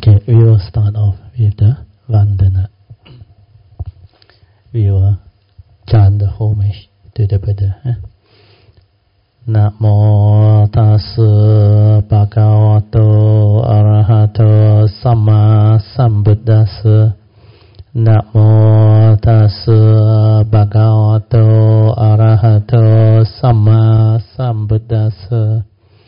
Okay, we will start off with the Vandana. We will chant the homage to the Buddha. Namo tassa bhagavato arahato samma sambuddhassa. Namo tassa bhagavato arahato samma sambuddhassa.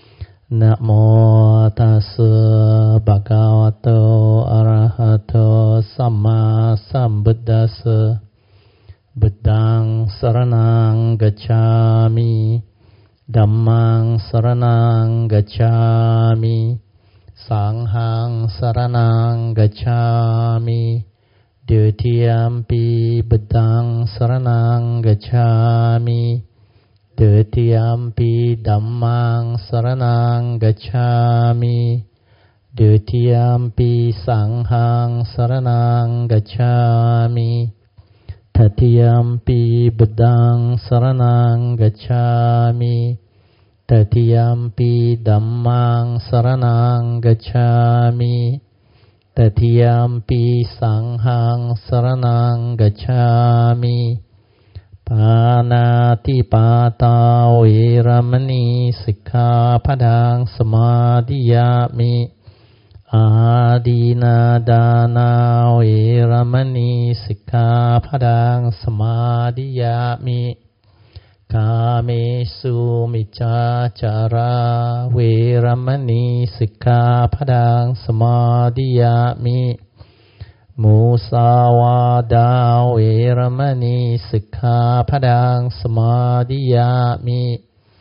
Namo tassa bhagavato arahato samma sambuddhassa. Buddhaṃ saranang gacchāmi, Dhammāṃ saranang gacchāmi, Sanghaṃ saranang gacchāmi, Dutiyampi Buddhaṃ saranang gacchāmi, Dutiyampi Dhammāṃ saranang gacchāmi, Dutiyampi Sanghaṃ saranang gacchāmi, Tatiyampi Buddhaṃ saranang gacchāmi, Tatiyampi Dhammāṃ saranang gacchāmi, Tatiyampi Sanghaṃ saranang gacchāmi. Pānātipātā vēramani sikkhapadang samadhiyāmi. Ādīna dāna vēramani sikkhapadang samadhiyāmi. Kāmesu miccacara vēramani sikkhapadang samadhiyāmi. Musāvādā vēramani sikkhapadang samadhiyāmi.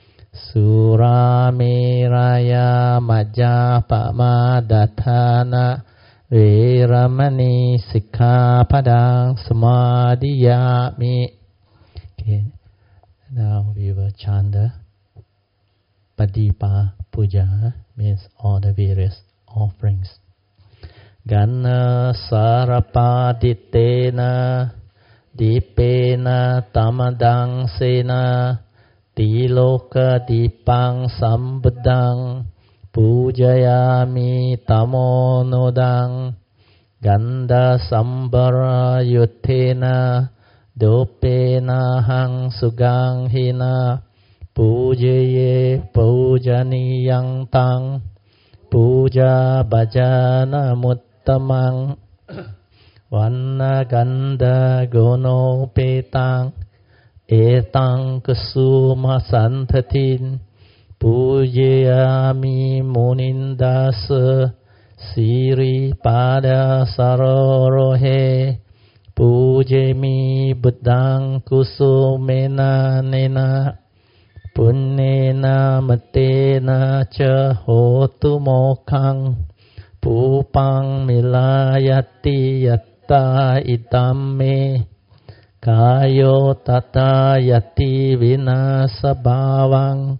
Surameraya majjapamadatthana vēramani sikkhapadang samadhiyāmi. Okay. Now we will chant the Padipa Puja, means all the various offerings. Ganna sarapaditena dipena tamadang sena tiloka dipang sambuddhang pujayami tamonodang ganda sambara yuttena dopena hang sugang hina pujaye pujaniyang tang puja bhajana muttamang vanna ganda gono petang etang kusuma santatin pujayami munindasa siri pada sarorohe pujami buddhaṃ kusumena nena punnena matena ca hotu mokhaṃ pūpaṃ milayati yatta idam me kāyo tata yati vinasa bhavaṃ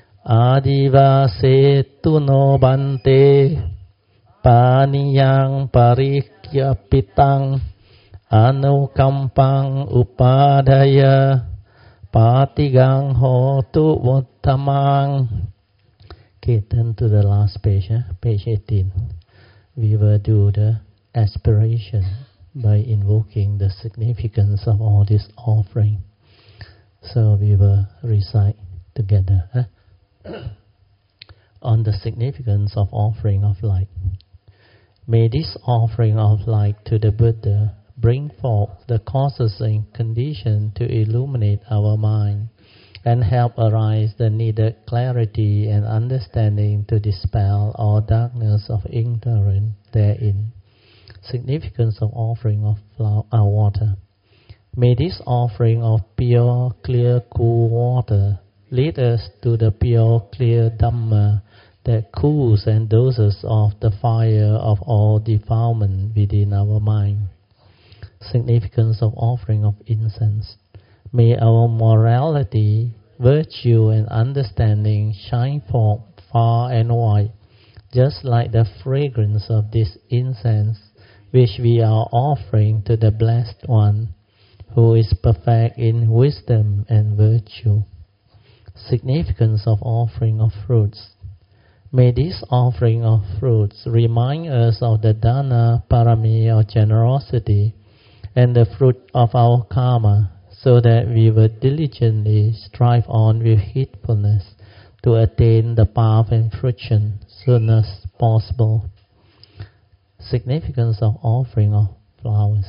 ādivāsetu no bante pāniyaṃ parikyapitaṃ anukampaṃ upadaya Patigang hotu uttamang. Okay, turn to the last page, page 18. We will do the aspiration by invoking the significance of all this offering. So we will recite together on the significance of offering of light. May this offering of light to the Buddha bring forth the causes and conditions to illuminate our mind and help arise the needed clarity and understanding to dispel all darkness of ignorance therein. Significance of offering of water. May this offering of pure, clear, cool water lead us to the pure, clear Dhamma that cools and doses off the fire of all defilement within our mind. Significance of offering of incense. May our morality, virtue and understanding shine forth far and wide, just like the fragrance of this incense which we are offering to the Blessed One, who is perfect in wisdom and virtue. Significance of offering of fruits. May this offering of fruits remind us of the dana parami or generosity and the fruit of our karma, so that we will diligently strive on with heedfulness to attain the path and fruition soon as possible. Significance of offering of flowers.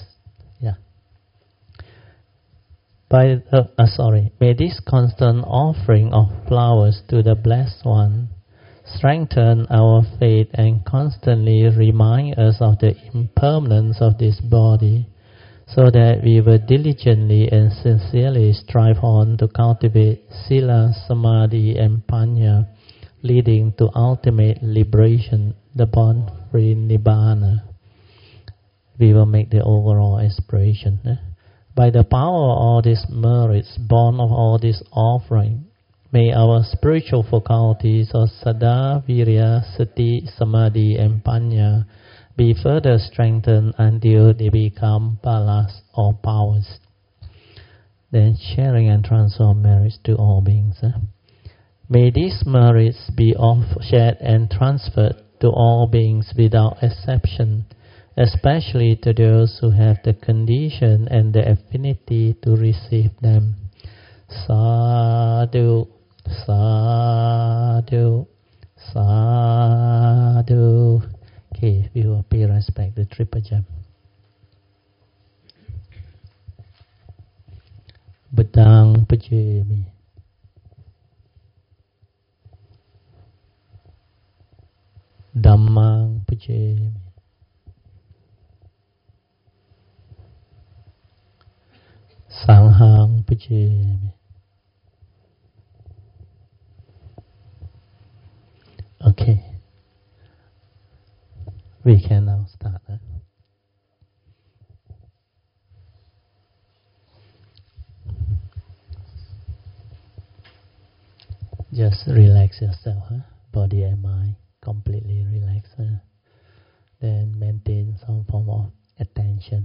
May this constant offering of flowers to the Blessed One strengthen our faith and constantly remind us of the impermanence of this body, so that we will diligently and sincerely strive on to cultivate sila, samadhi, and panya, leading to ultimate liberation, the born-free nibbana. We will make the overall aspiration. By the power of all these merits, born of all this offering, may our spiritual faculties of Saddha, Virya, Sati, Samadhi, and Panya be further strengthened until they become balas or powers. Then sharing and transfer merits to all beings. May these merits be shared and transferred to all beings without exception, especially to those who have the condition and the affinity to receive them. Sadhu, sadhu, sadhu. Okay, we will pay respect to Triple Gem. Buddhang pujami. Dhammang pujami. Sanghang pujami. Okay. We can now start. Just relax yourself, body and mind completely relax. Then maintain some form of attention.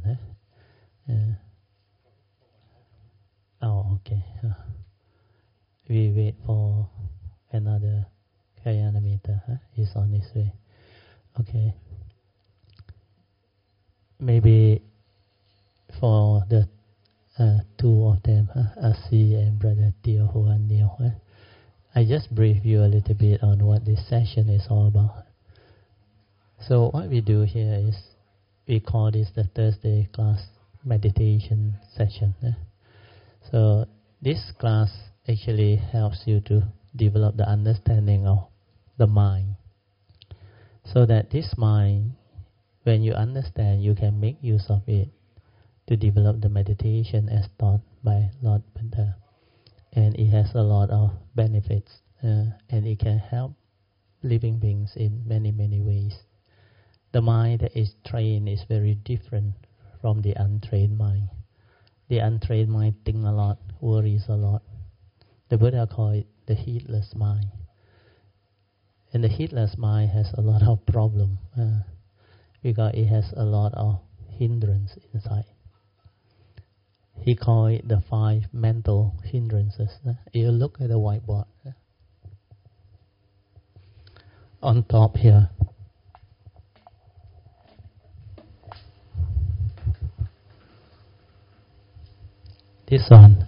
Oh, okay. We wait for another Kalyanamitha. He's on his way. Okay. Maybe for the two of them, Asi and Brother Teo, who are new, I just brief you a little bit on what this session is all about. So what we do here is, we call this the Thursday class meditation session. So this class actually helps you to develop the understanding of the mind, so that this mind, when you understand, you can make use of it to develop the meditation as taught by Lord Buddha. And it has a lot of benefits, and it can help living beings in many, many ways. The mind that is trained is very different from the untrained mind. The untrained mind thinks a lot, worries a lot. The Buddha called it the heedless mind. And the heedless mind has a lot of problems, because it has a lot of hindrance inside. He called it the 5 mental hindrances. You look at the whiteboard. On top here. This one.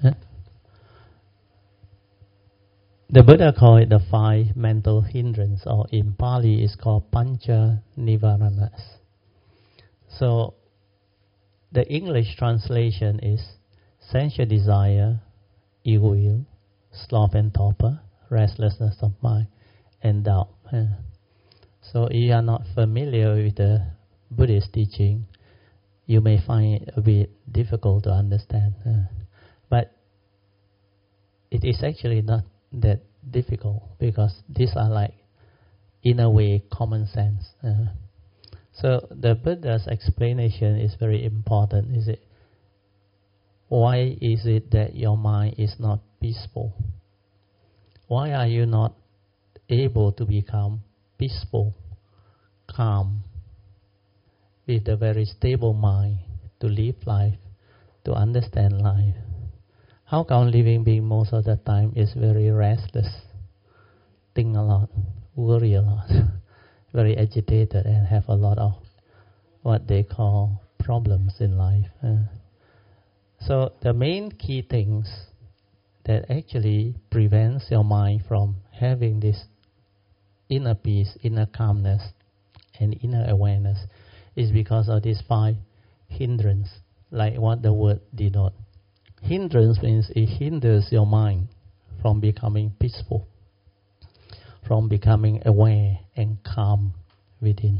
The Buddha called it the 5 mental hindrances, or in Pali it's called Pancha Nivaranas. So the English translation is sensual desire, ill will, sloth and torpor, restlessness of mind, and doubt. So if you are not familiar with the Buddhist teaching, you may find it a bit difficult to understand. But it is actually not that difficult, because these are like, in a way, common sense. So the Buddha's explanation is very important. Is it? Why is it that your mind is not peaceful? Why are you not able to become peaceful, calm, with a very stable mind to live life, to understand life? How come living being most of the time is very restless, think a lot, worry a lot, very agitated, and have a lot of what they call problems in life. So the main key things that actually prevents your mind from having this inner peace, inner calmness, and inner awareness is because of these 5 hindrances, like what the word denotes. Hindrance means it hinders your mind from becoming peaceful, from becoming aware and calm within.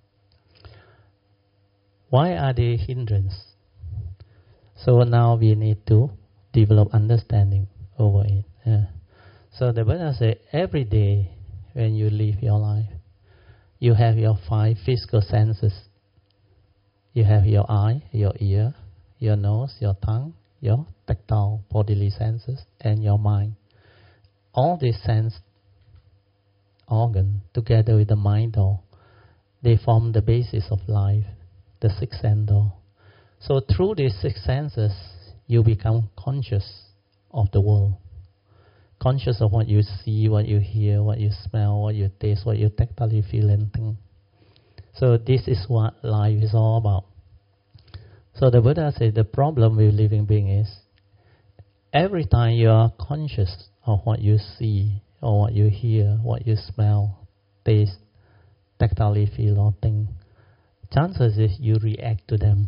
Why are they hindrance? So now we need to develop understanding over it. So the Buddha said, every day when you live your life, you have your 5 physical senses. You have your eye, your ear, your nose, your tongue, your tactile bodily senses, and your mind. All these sense organs, together with the mind door, they form the basis of life, the 6th sense door. So through these 6 senses, you become conscious of the world. Conscious of what you see, what you hear, what you smell, what you taste, what you tactily feel and think. So this is what life is all about. So the Buddha said the problem with living being is every time you are conscious of what you see or what you hear, what you smell, taste, tactily feel or think, chances is you react to them.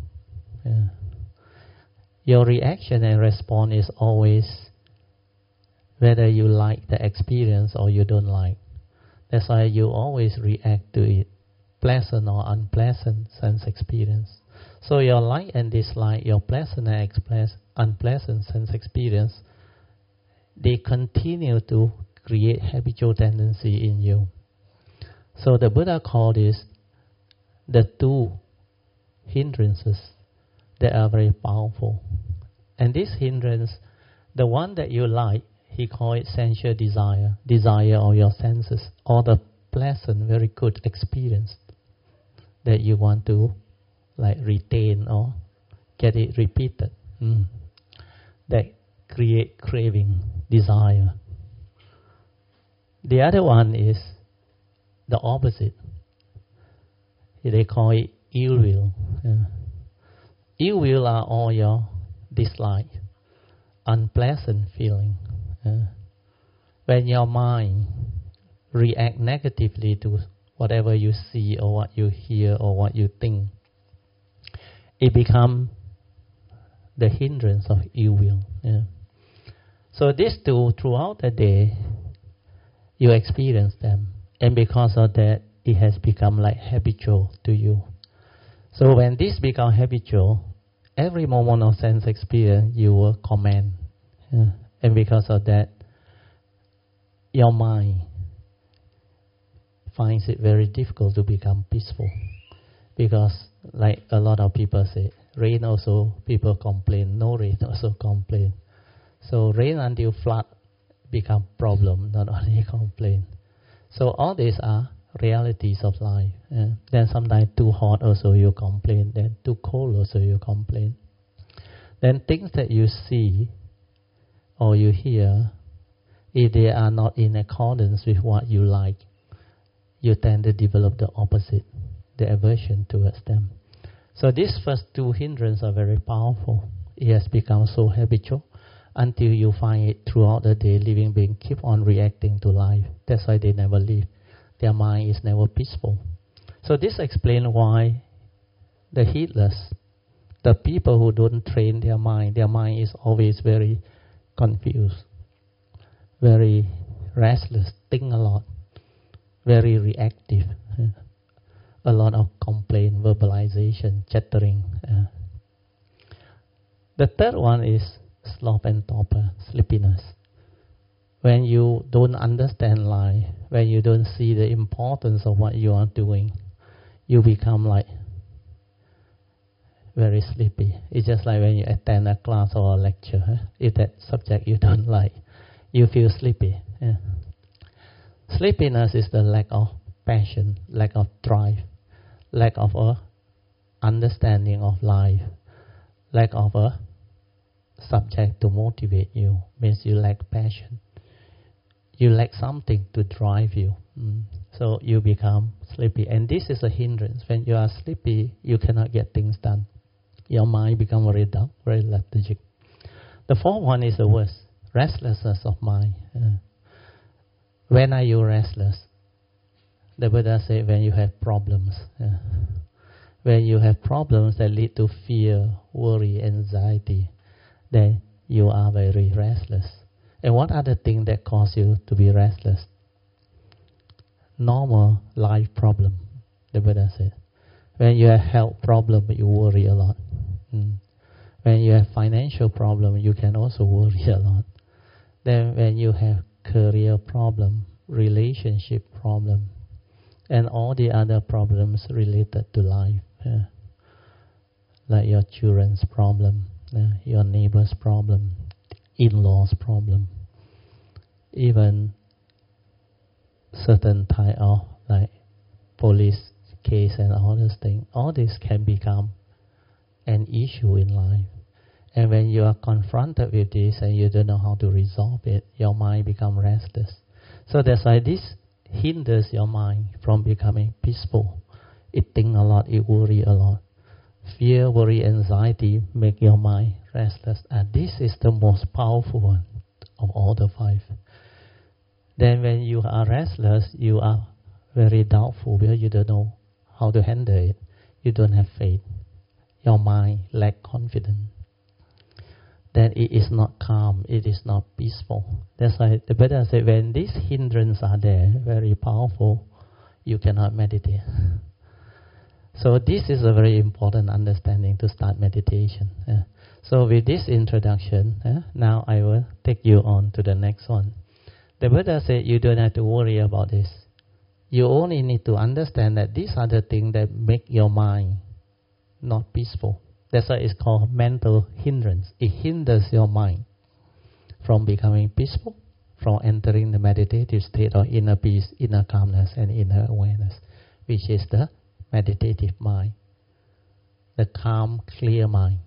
Your reaction and response is always whether you like the experience or you don't like. That's why you always react to it, pleasant or unpleasant sense experience. So your like and dislike, your pleasant and unpleasant sense experience, they continue to create habitual tendency in you. So the Buddha called this the 2 hindrances that are very powerful. And this hindrance, the one that you like, he called it sensual desire, desire of your senses, or the pleasant, very good experience that you want to retain or get it repeated. That create craving, desire. The other one is the opposite. They call it ill will. Ill will are all your dislike, unpleasant feeling. When your mind react negatively to whatever you see or what you hear or what you think, it becomes the hindrance of ill will. So these 2, throughout the day, you experience them. And because of that, it has become like habitual to you. So when this becomes habitual, every moment of sense experience, you will comment. And because of that, your mind finds it very difficult to become peaceful. Because like a lot of people say, rain also people complain, no rain also complain. So rain until flood become problem, not only complain. So all these are realities of life. Then sometimes too hot also you complain, then too cold also you complain. Then things that you see or you hear, if they are not in accordance with what you like, you tend to develop the opposite, the aversion towards them. So these first 2 hindrances are very powerful. It has become so habitual until you find it throughout the day. Living beings keep on reacting to life. That's why they never leave. Their mind is never peaceful. So this explains why the heedless, the people who don't train their mind is always very confused, very restless, think a lot, very reactive, a lot of complaint, verbalization, chattering. The third one is sloth and torpor, sleepiness. When you don't understand life, when you don't see the importance of what you are doing, you become like very sleepy. It's just like when you attend a class or a lecture. If that subject you don't like, you feel sleepy. Sleepiness is the lack of passion, lack of drive, lack of a understanding of life, lack of a subject to motivate you. Means you lack passion. You lack something to drive you. So you become sleepy. And this is a hindrance. When you are sleepy, you cannot get things done. Your mind becomes very dull, very lethargic. The fourth one is the worst, restlessness of mind. When are you restless? The Buddha said when you have problems. When you have problems that lead to fear, worry, anxiety, then you are very restless. And what are the things that cause you to be restless? Normal life problem, the Buddha said. When you have health problem, you worry a lot. When you have financial problem, you can also worry a lot. Then when you have career problem, relationship problem, and all the other problems related to life, like your children's problem, your neighbor's problem, in-laws problem, even certain type of like police case and all those things, all this can become an issue in life. And when you are confronted with this and you don't know how to resolve it, your mind becomes restless. So that's why this hinders your mind from becoming peaceful. It thinks a lot, it worries a lot. Fear, worry, anxiety make your mind restless. And this is the most powerful one of all the five. Then when you are restless, you are very doubtful because you don't know how to handle it. You don't have faith. Your mind lacks confidence. Then it is not calm, it is not peaceful. That's why the Buddha said when these hindrances are there, very powerful, you cannot meditate. So this is a very important understanding to start meditation. So with this introduction, now I will take you on to the next one. The Buddha said you don't have to worry about this. You only need to understand that these are the things that make your mind not peaceful. That's why it's called mental hindrance. It hinders your mind from becoming peaceful, from entering the meditative state of inner peace, inner calmness, and inner awareness, which is the meditative mind, the calm, clear mind.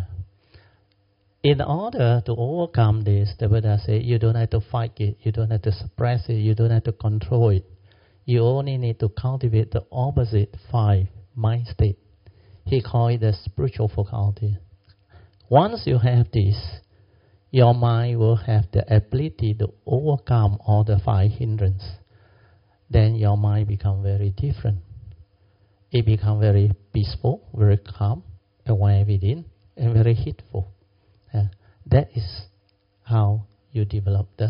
In order to overcome this, the Buddha said, you don't have to fight it, you don't have to suppress it, you don't have to control it. You only need to cultivate the opposite five mind state. He called it the spiritual faculty. Once you have this, your mind will have the ability to overcome all the five hindrances. Then your mind becomes very different. It becomes very peaceful, very calm, aware within, and very heedful. That is how you develop the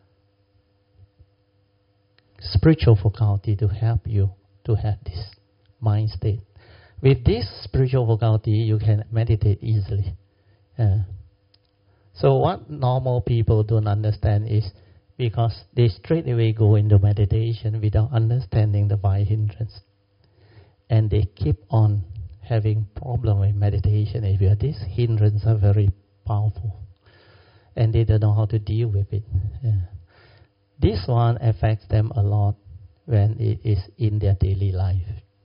spiritual faculty to help you to have this mind state. With this spiritual faculty, you can meditate easily. So what normal people don't understand is because they straight away go into meditation without understanding the five hindrances. And they keep on having problem with meditation. If these hindrances are very powerful. And they don't know how to deal with it. This one affects them a lot when it is in their daily life.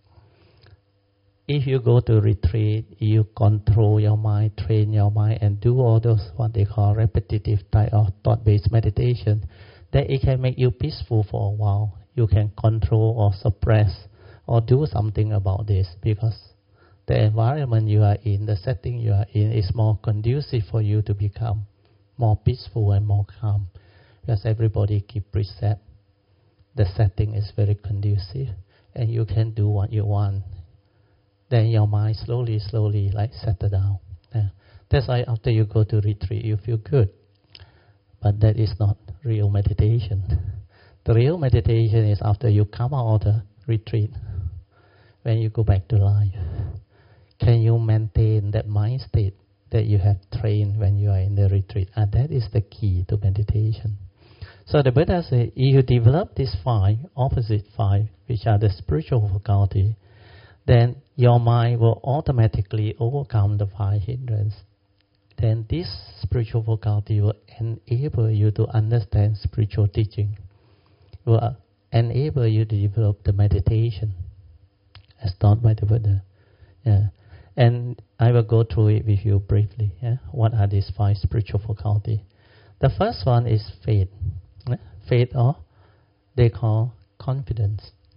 If you go to retreat, you control your mind, train your mind, and do all those what they call repetitive type of thought-based meditation, then it can make you peaceful for a while. You can control or suppress or do something about this because the environment you are in, the setting you are in is more conducive for you to become more peaceful and more calm. Because everybody keep precept, the setting is very conducive and you can do what you want. Then your mind slowly like settle down. That's why after you go to retreat, you feel good. But that is not real meditation. The real meditation is after you come out of the retreat, when you go back to life. Can you maintain that mind state that you have trained when you are in the retreat? And that is the key to meditation. So the Buddha said, if you develop these five, opposite five, which are the spiritual faculty, then your mind will automatically overcome the five hindrances. Then this spiritual faculty will enable you to understand spiritual teaching, will enable you to develop the meditation as taught by the Buddha. And I will go through it with you briefly. What are these five spiritual faculty? The first one is faith. Faith, or they call confidence.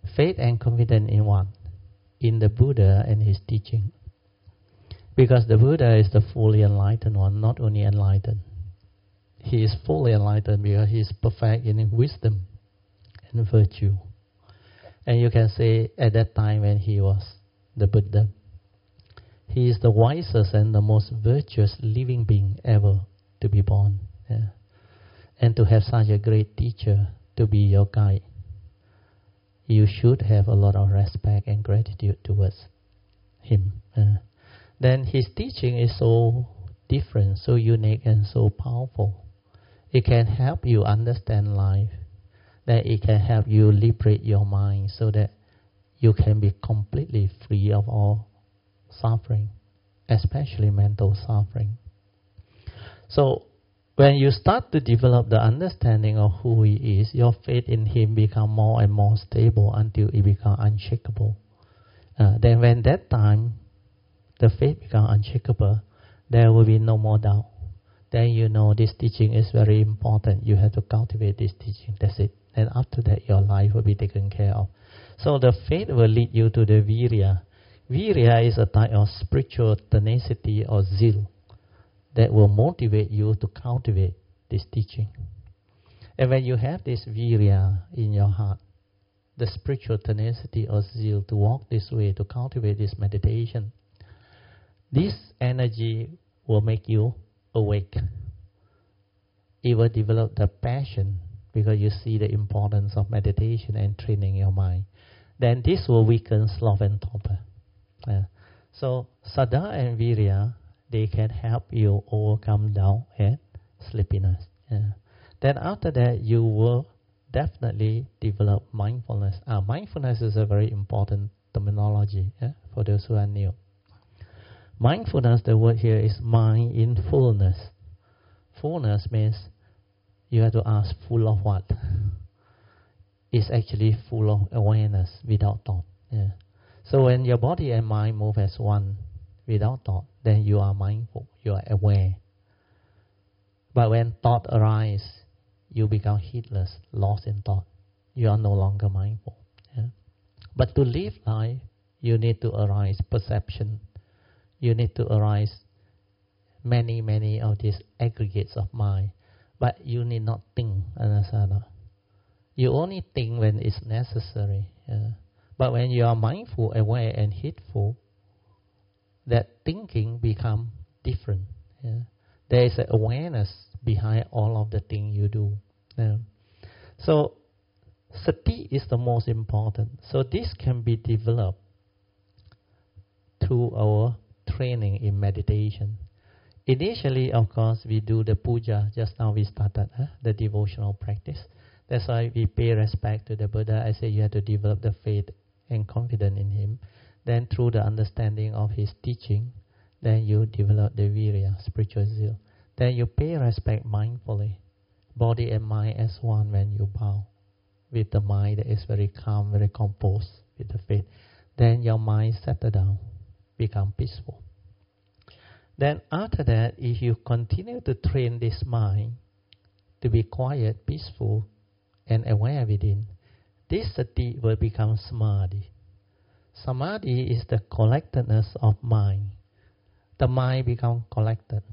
Faith and confidence in what? In the Buddha and his teaching. Because the Buddha is the fully enlightened one, not only enlightened. He is fully enlightened because he is perfect in wisdom and virtue. And you can say at that time when he was the Buddha, he is the wisest and the most virtuous living being ever to be born. Yeah. And to have such a great teacher to be your guide, you should have a lot of respect and gratitude towards him. Then his teaching is so different, so unique and so powerful. It can help you understand life. That it can help you liberate your mind so that you can be completely free of all suffering, especially mental suffering. So when you start to develop the understanding of who he is, your faith in him becomes more and more stable until it becomes unshakable. Then when that time the faith becomes unshakable, there will be no more doubt. Then you know this teaching is very important. You have to cultivate this teaching. That's it. And after that, your life will be taken care of. So the faith will lead you to the virya. Virya is a type of spiritual tenacity or zeal that will motivate you to cultivate this teaching. And when you have this virya in your heart, the spiritual tenacity or zeal to walk this way, to cultivate this meditation, this energy will make you awake. It will develop the passion because you see the importance of meditation and training your mind. Then this will weaken sloth and torpor. So Saddha and Virya, they can help you overcome doubt and sleepiness. Then after that, you will definitely develop mindfulness. Mindfulness is a very important terminology for those who are new. Mindfulness, the word here is mind in fullness. Fullness means you have to ask full of what? It's actually full of awareness without thought. So when your body and mind move as one without thought, then you are mindful, you are aware. But when thought arises, you become heedless, lost in thought. You are no longer mindful. But to live life, you need to arise perception. You need to arise many of these aggregates of mind. But you need not think, Anasana. You only think when it's necessary. But when you are mindful, aware, and heedful, that thinking becomes different. There is an awareness behind all of the things you do. So sati is the most important. So this can be developed through our training in meditation. Initially, of course, we do the puja. Just now we started the devotional practice. That's why we pay respect to the Buddha. I say you have to develop the faith and confidence in him. Then through the understanding of his teaching, then you develop the virya, spiritual zeal. Then you pay respect mindfully, body and mind as one when you bow, with the mind that is very calm, very composed with the faith. Then your mind settles down, become peaceful. Then after that, if you continue to train this mind to be quiet, peaceful, and aware within, this sati will become samadhi. Samadhi is the collectedness of mind. The mind becomes collected,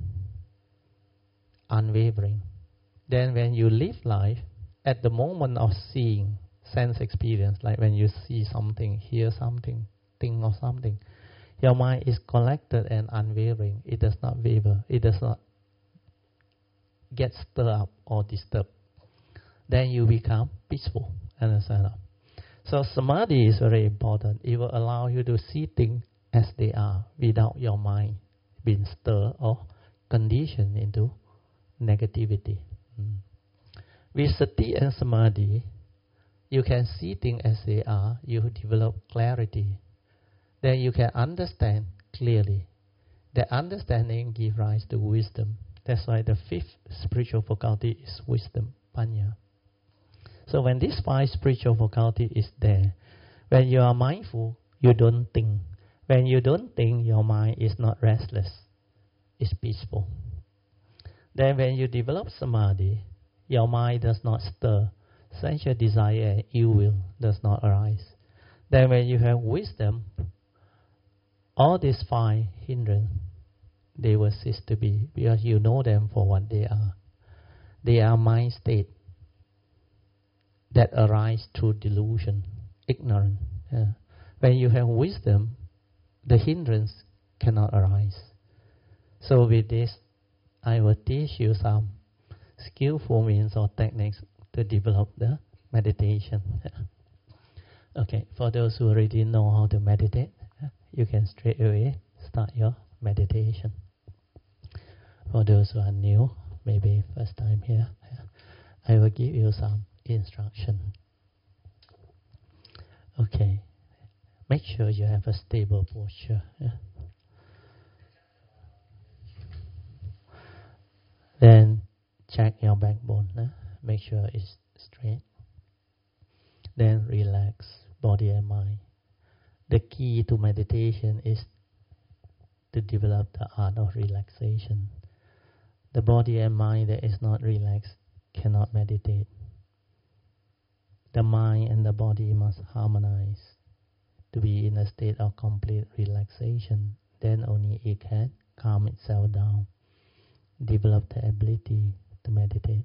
unwavering. Then when you live life, at the moment of seeing, sense experience, like when you see something, hear something, think of something, your mind is collected and unwavering. It does not waver. It does not get stirred up or disturbed. Then you become peaceful. Understand? So samadhi is very important. It will allow you to see things as they are without your mind being stirred or conditioned into negativity. With sati and samadhi, you can see things as they are. You develop clarity. Then you can understand clearly. That understanding gives rise to wisdom. That's why the fifth spiritual faculty is wisdom, panya. So when this five spiritual faculty is there, when you are mindful, you don't think. When you don't think, your mind is not restless. It's peaceful. Then when you develop samadhi, your mind does not stir. Sensual desire and ill will does not arise. Then when you have wisdom, all these 5 hindrances, they will cease to be, because you know them for what they are. They are mind state that arise through delusion, ignorance. When you have wisdom, the hindrance cannot arise. So with this, I will teach you some skillful means or techniques to develop the meditation. Okay, for those who already know how to meditate, you can straight away start your meditation. For those who are new, maybe first time here, I will give you some instruction. Okay, make sure you have a stable posture. Then check your backbone, make sure it's straight. Then relax body and mind. The key to meditation is to develop the art of relaxation. The body and mind that is not relaxed cannot meditate. The mind and the body must harmonize to be in a state of complete relaxation. Then only it can calm itself down, develop the ability to meditate.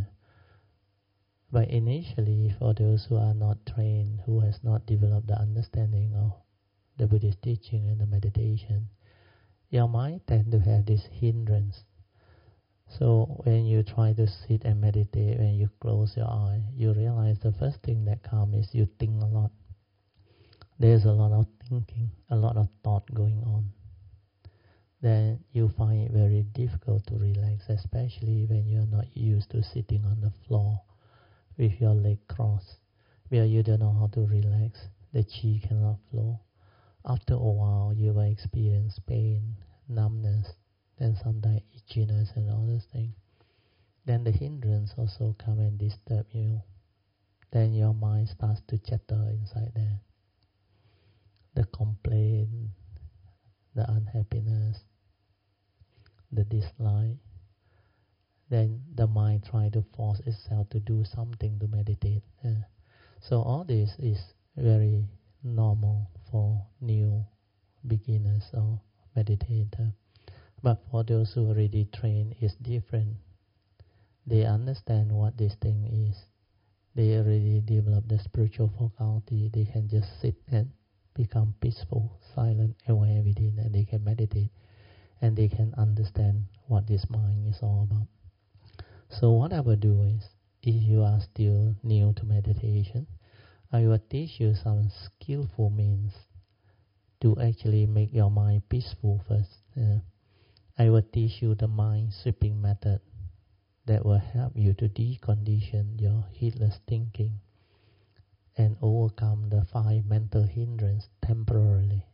But initially, for those who are not trained, who has not developed the understanding of the Buddhist teaching and the meditation, your mind tends to have this hindrance. So when you try to sit and meditate, when you close your eye, you realize the first thing that comes is you think a lot. There's a lot of thinking, a lot of thought going on. Then you find it very difficult to relax, especially when you're not used to sitting on the floor with your leg crossed, where you don't know how to relax, the chi cannot flow. After a while, you will experience pain, numbness, then sometimes itchiness and all those things. Then the hindrance also come and disturb you. Then your mind starts to chatter inside there. The complaint, the unhappiness, the dislike. Then the mind tries to force itself to do something to meditate. So all this is very normal for new beginners or meditators. But for those who already trained, it's different. They understand what this thing is. They already developed the spiritual faculty. They can just sit and become peaceful, silent, aware within, and they can meditate. And they can understand what this mind is all about. So what I will do is, if you are still new to meditation, I will teach you some skillful means to actually make your mind peaceful first. I will teach you the mind sweeping method that will help you to decondition your heedless thinking and overcome the 5 mental hindrances temporarily.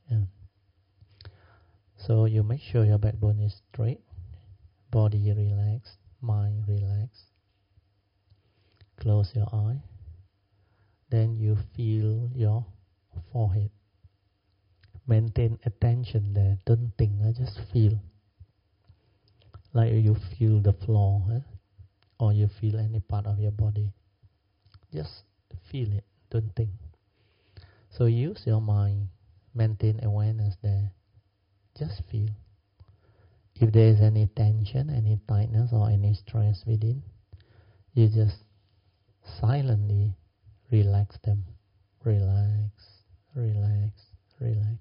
So you make sure your backbone is straight, body relaxed, mind relaxed. Close your eye. Then you feel your forehead. Maintain attention there. Don't think, just feel. Like you feel the floor, or you feel any part of your body. Just feel it, don't think. So use your mind, maintain awareness there. Just feel. If there is any tension, any tightness or any stress within, you just silently relax them. Relax, relax, relax.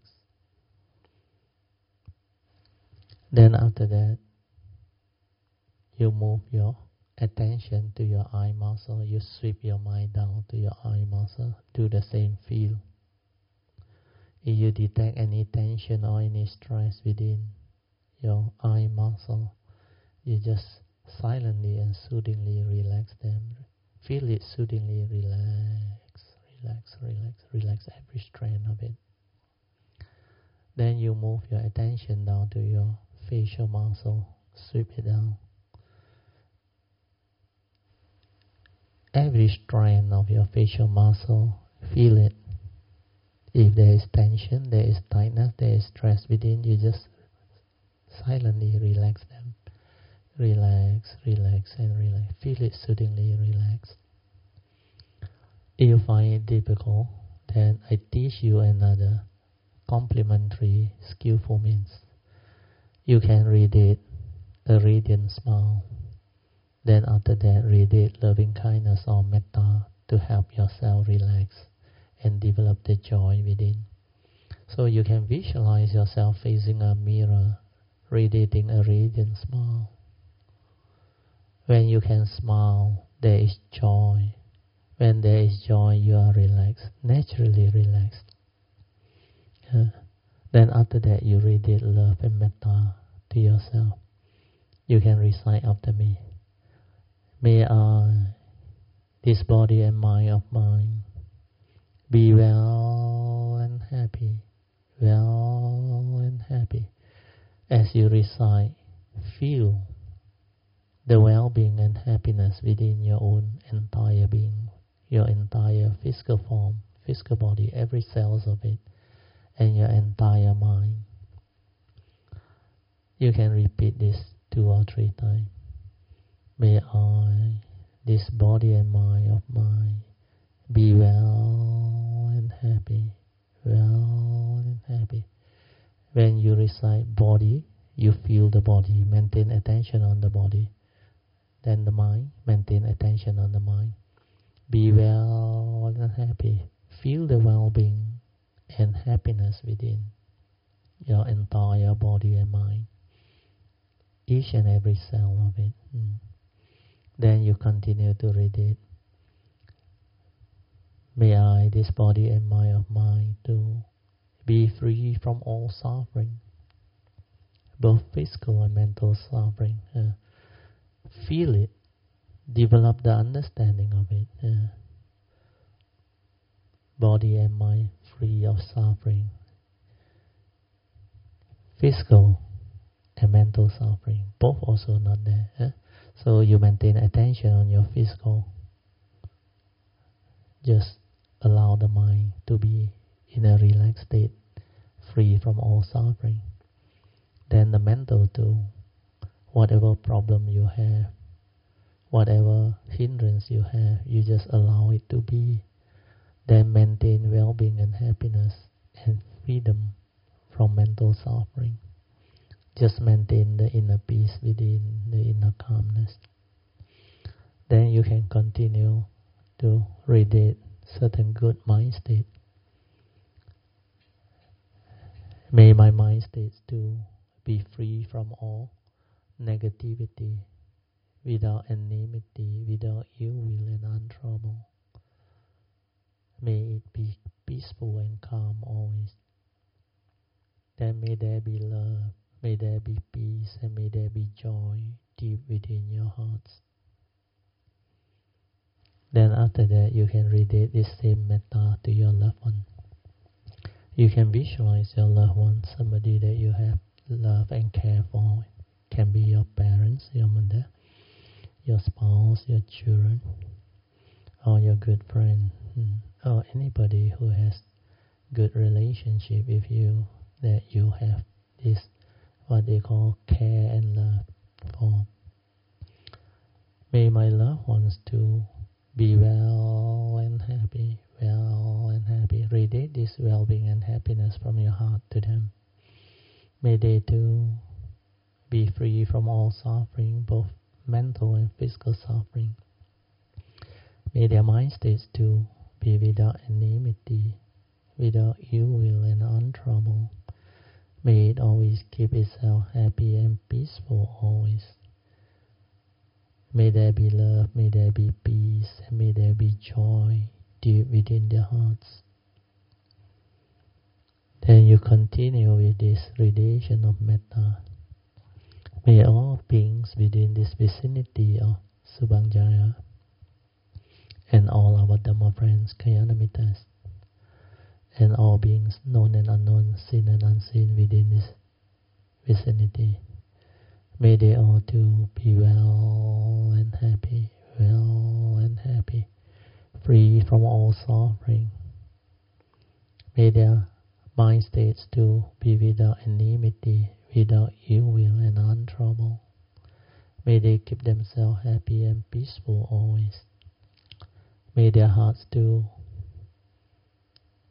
Then after that, you move your attention to your eye muscle. You sweep your mind down to your eye muscle. Do the same feel. If you detect any tension or any stress within your eye muscle, you just silently and soothingly relax them. Feel it soothingly. Relax, relax, relax. Relax every strand of it. Then you move your attention down to your facial muscle. Sweep it down. Every strand of your facial muscle, feel it. If there is tension, there is tightness, there is stress within, you just silently relax them. Relax, relax, and relax. Feel it soothingly relax. If you find it difficult, then I teach you another complementary skillful means. You can read it, a radiant smile. Then after that, read it, loving kindness or metta, to help yourself relax and develop the joy within. So you can visualize yourself facing a mirror, radiating a radiant smile. When you can smile, there is joy. When there is joy, you are relaxed, naturally relaxed. Then after that, you radiate love and metta to yourself. You can recite after me. May I, this body and mind of mine, be well and happy, well and happy. As you recite, feel the well-being and happiness within your own entire being, your entire physical form, physical body, every cell of it, and your entire mind. You can repeat this 2 or 3 times. May I, this body and mind of mine, be well and happy, well and happy. When you recite body, you feel the body, maintain attention on the body. Then the mind, maintain attention on the mind. Be well and happy. Feel the well-being and happiness within your entire body and mind, each and every cell of it. Then you continue to read it. May I, this body and mind of mine, to be free from all suffering, both physical and mental suffering. Feel it, develop the understanding of it. Body and mind free of suffering, physical and mental suffering, both also not there. So you maintain attention on your physical. Just allow the mind to be in a relaxed state, free from all suffering. Then the mental too. Whatever problem you have, whatever hindrance you have, you just allow it to be. Then maintain well-being and happiness and freedom from mental suffering. Just maintain the inner peace within, the inner calmness. Then you can continue to radiate certain good mind state. May my mind states to be free from all negativity, without enmity, without ill will and untrouble. May it be peaceful and calm always. Then may there be love, may there be peace, and may there be joy deep within your hearts. Then after that, you can radiate this same metta to your loved one. You can visualize your loved one, somebody that you have love and care for. It can be your parents, your mother, your spouse, your children, or your good friend, or anybody who has good relationship with you, that you have this, what they call care and love for. May my loved ones too be well and happy, well and happy. Radiate this well-being and happiness from your heart to them. May they too be free from all suffering, both mental and physical suffering. May their mind states too be without enmity, without ill will and untrouble. May it always keep itself happy and peaceful always. May there be love, may there be peace, and may there be joy deep within their hearts. Then you continue with this radiation of metta. May all beings within this vicinity of Subhangjaya and all our Dhamma friends, Kalyanamitas, and all beings known and unknown, seen and unseen within this vicinity, may they all too be well and happy, well and happy, free from all suffering. May their mind states too be without enmity, without ill will and untrouble. May they keep themselves happy and peaceful always. May their hearts too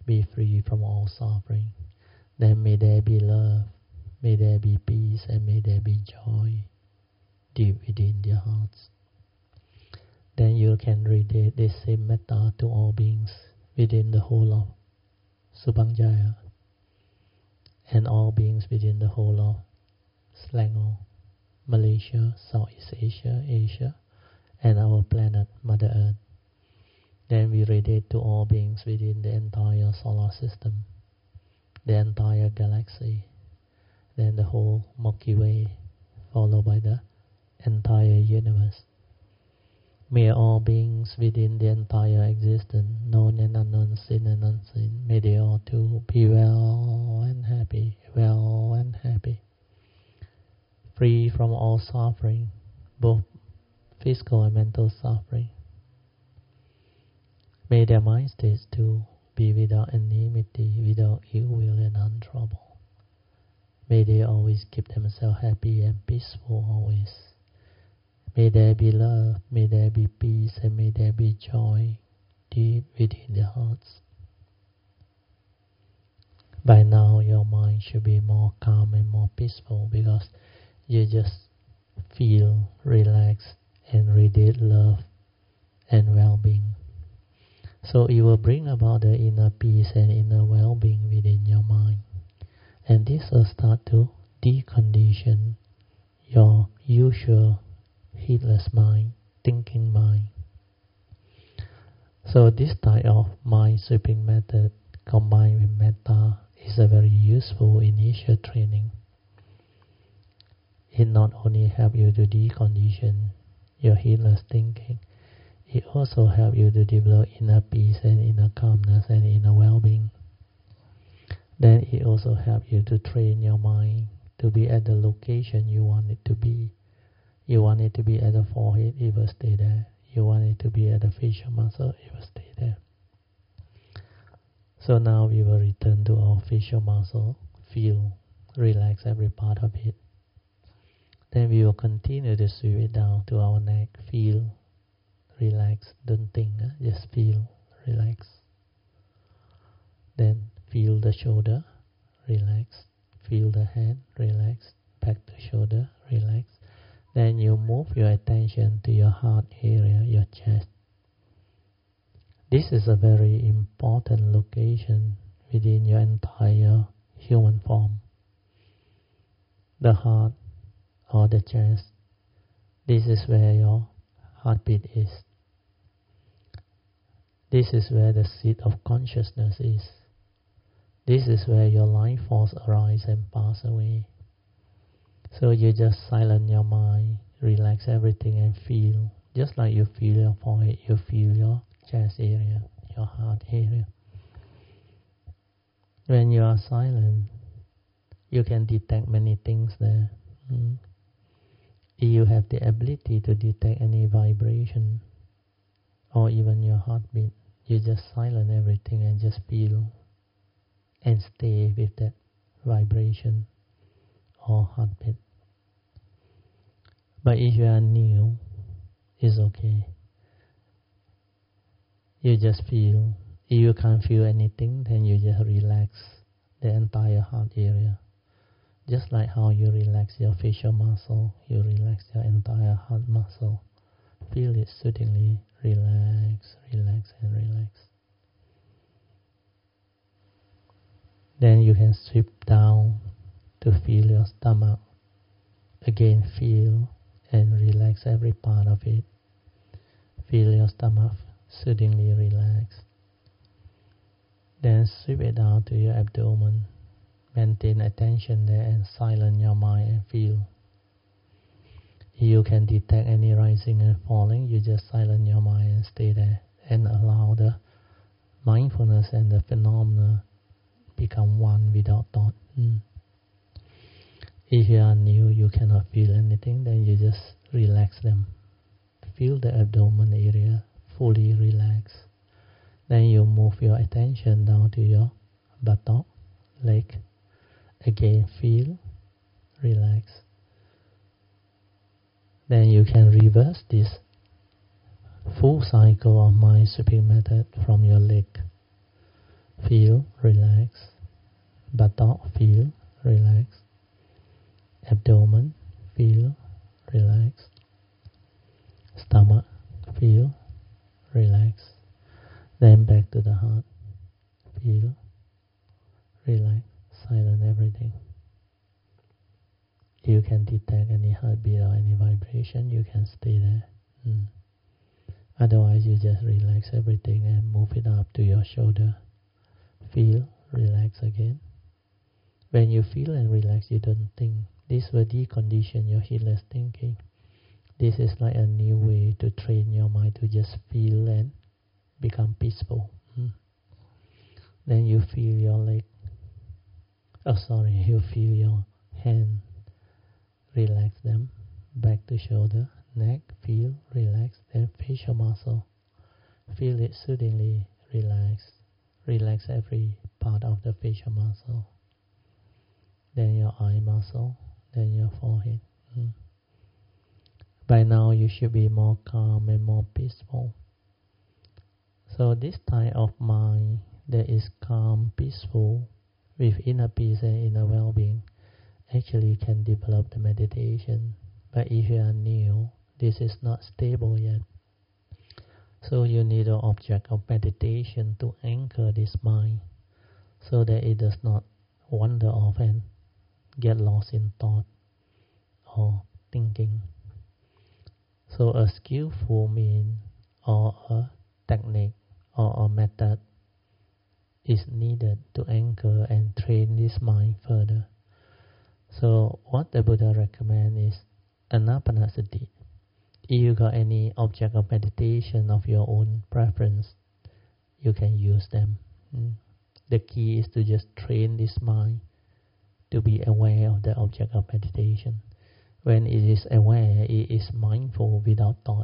be free from all suffering. Then may there be love, may there be peace, and may there be joy deep within their hearts. Then you can radiate this same metta to all beings within the whole of Subhangjaya and all beings within the whole of Selangor, Malaysia, Southeast Asia, Asia, and our planet, Mother Earth. Then we radiate to all beings within the entire solar system, the entire galaxy, then the whole Milky Way, followed by the entire universe. May all beings within the entire existence, known and unknown, seen and unseen, may they all too be well and happy, free from all suffering, both physical and mental suffering. May their mind states too be without enmity, without ill will and untrouble. May they always keep themselves happy and peaceful always. May there be love, may there be peace, and may there be joy deep within their hearts. By now your mind should be more calm and more peaceful because you just feel relaxed and radiate love and well-being. So it will bring about the inner peace and inner well-being within your mind. And this will start to decondition your usual heedless mind, thinking mind. So this type of mind sweeping method combined with metta is a very useful initial training. It not only helps you to decondition your heedless thinking, it also helps you to develop inner peace and inner calmness and inner well-being. Then it also helps you to train your mind to be at the location you want it to be. You want it to be at the forehead, it will stay there. You want it to be at the facial muscle, it will stay there. So now we will return to our facial muscle. Feel, relax every part of it. Then we will continue to sweep it down to our neck. Feel, relax, don't think, just feel, relax. Then feel the shoulder, relax. Feel the head, relax. Back to shoulder, relax. Then you move your attention to your heart area, your chest. This is a very important location within your entire human form. The heart or the chest, this is where your heartbeat is. This is where the seat of consciousness is. This is where your life force arises and passes away. So you just silence your mind, relax everything and feel. Just like you feel your forehead, you feel your chest area, your heart area. When you are silent, you can detect many things there. You have the ability to detect any vibration or even your heartbeat. You just silence everything and just feel and stay with that vibration or heartbeat. But if you are new, it's okay. You just feel. If you can't feel anything, then you just relax the entire heart area. Just like how you relax your facial muscle, you relax your entire heart muscle. Feel it soothingly. Relax, relax, and relax. Then you can sweep down to feel your stomach. Again, feel and relax every part of it. Feel your stomach soothingly relaxed. Then sweep it down to your abdomen. Maintain attention there and silence your mind and feel. You can detect any rising and falling, you just silence your mind and stay there and allow the mindfulness and the phenomena become one without thought. If you are new, you cannot feel anything, then you just relax them. Feel the abdomen area fully relaxed. Then you move your attention down to your buttock, leg. Again, feel, relax. Then you can reverse this full cycle of mind sweeping method from your leg. feel relaxed. Buttock, feel relaxed. Abdomen, feel relaxed. Stomach, feel relaxed. Then back to the heart, feel relaxed. Silent everything. You can detect any heartbeat or any vibration, you can stay there. Otherwise, you just relax everything and move it up to your shoulder. Feel, relax again. When you feel and relax, you don't think. This will decondition your heedless thinking. This is like a new way to train your mind to just feel and become peaceful. Then you feel your leg. You feel your hand. Relax them. Back to shoulder, neck, feel, relax. Then facial muscle. Feel it soothingly relax. Relax every part of the facial muscle. Then your eye muscle. Then your forehead. By now you should be more calm and more peaceful. So this type of mind that is calm, peaceful, with inner peace and inner well-being, actually can develop the meditation. But if you are new, this is not stable yet. So you need an object of meditation to anchor this mind, so that it does not wander off and get lost in thought or thinking. So a skillful means or a technique or a method is needed to anchor and train this mind further. So what the Buddha recommends is anapanasati. If you got any object of meditation of your own preference, you can use them. The key is to just train this mind to be aware of the object of meditation. When it is aware, it is mindful without thought.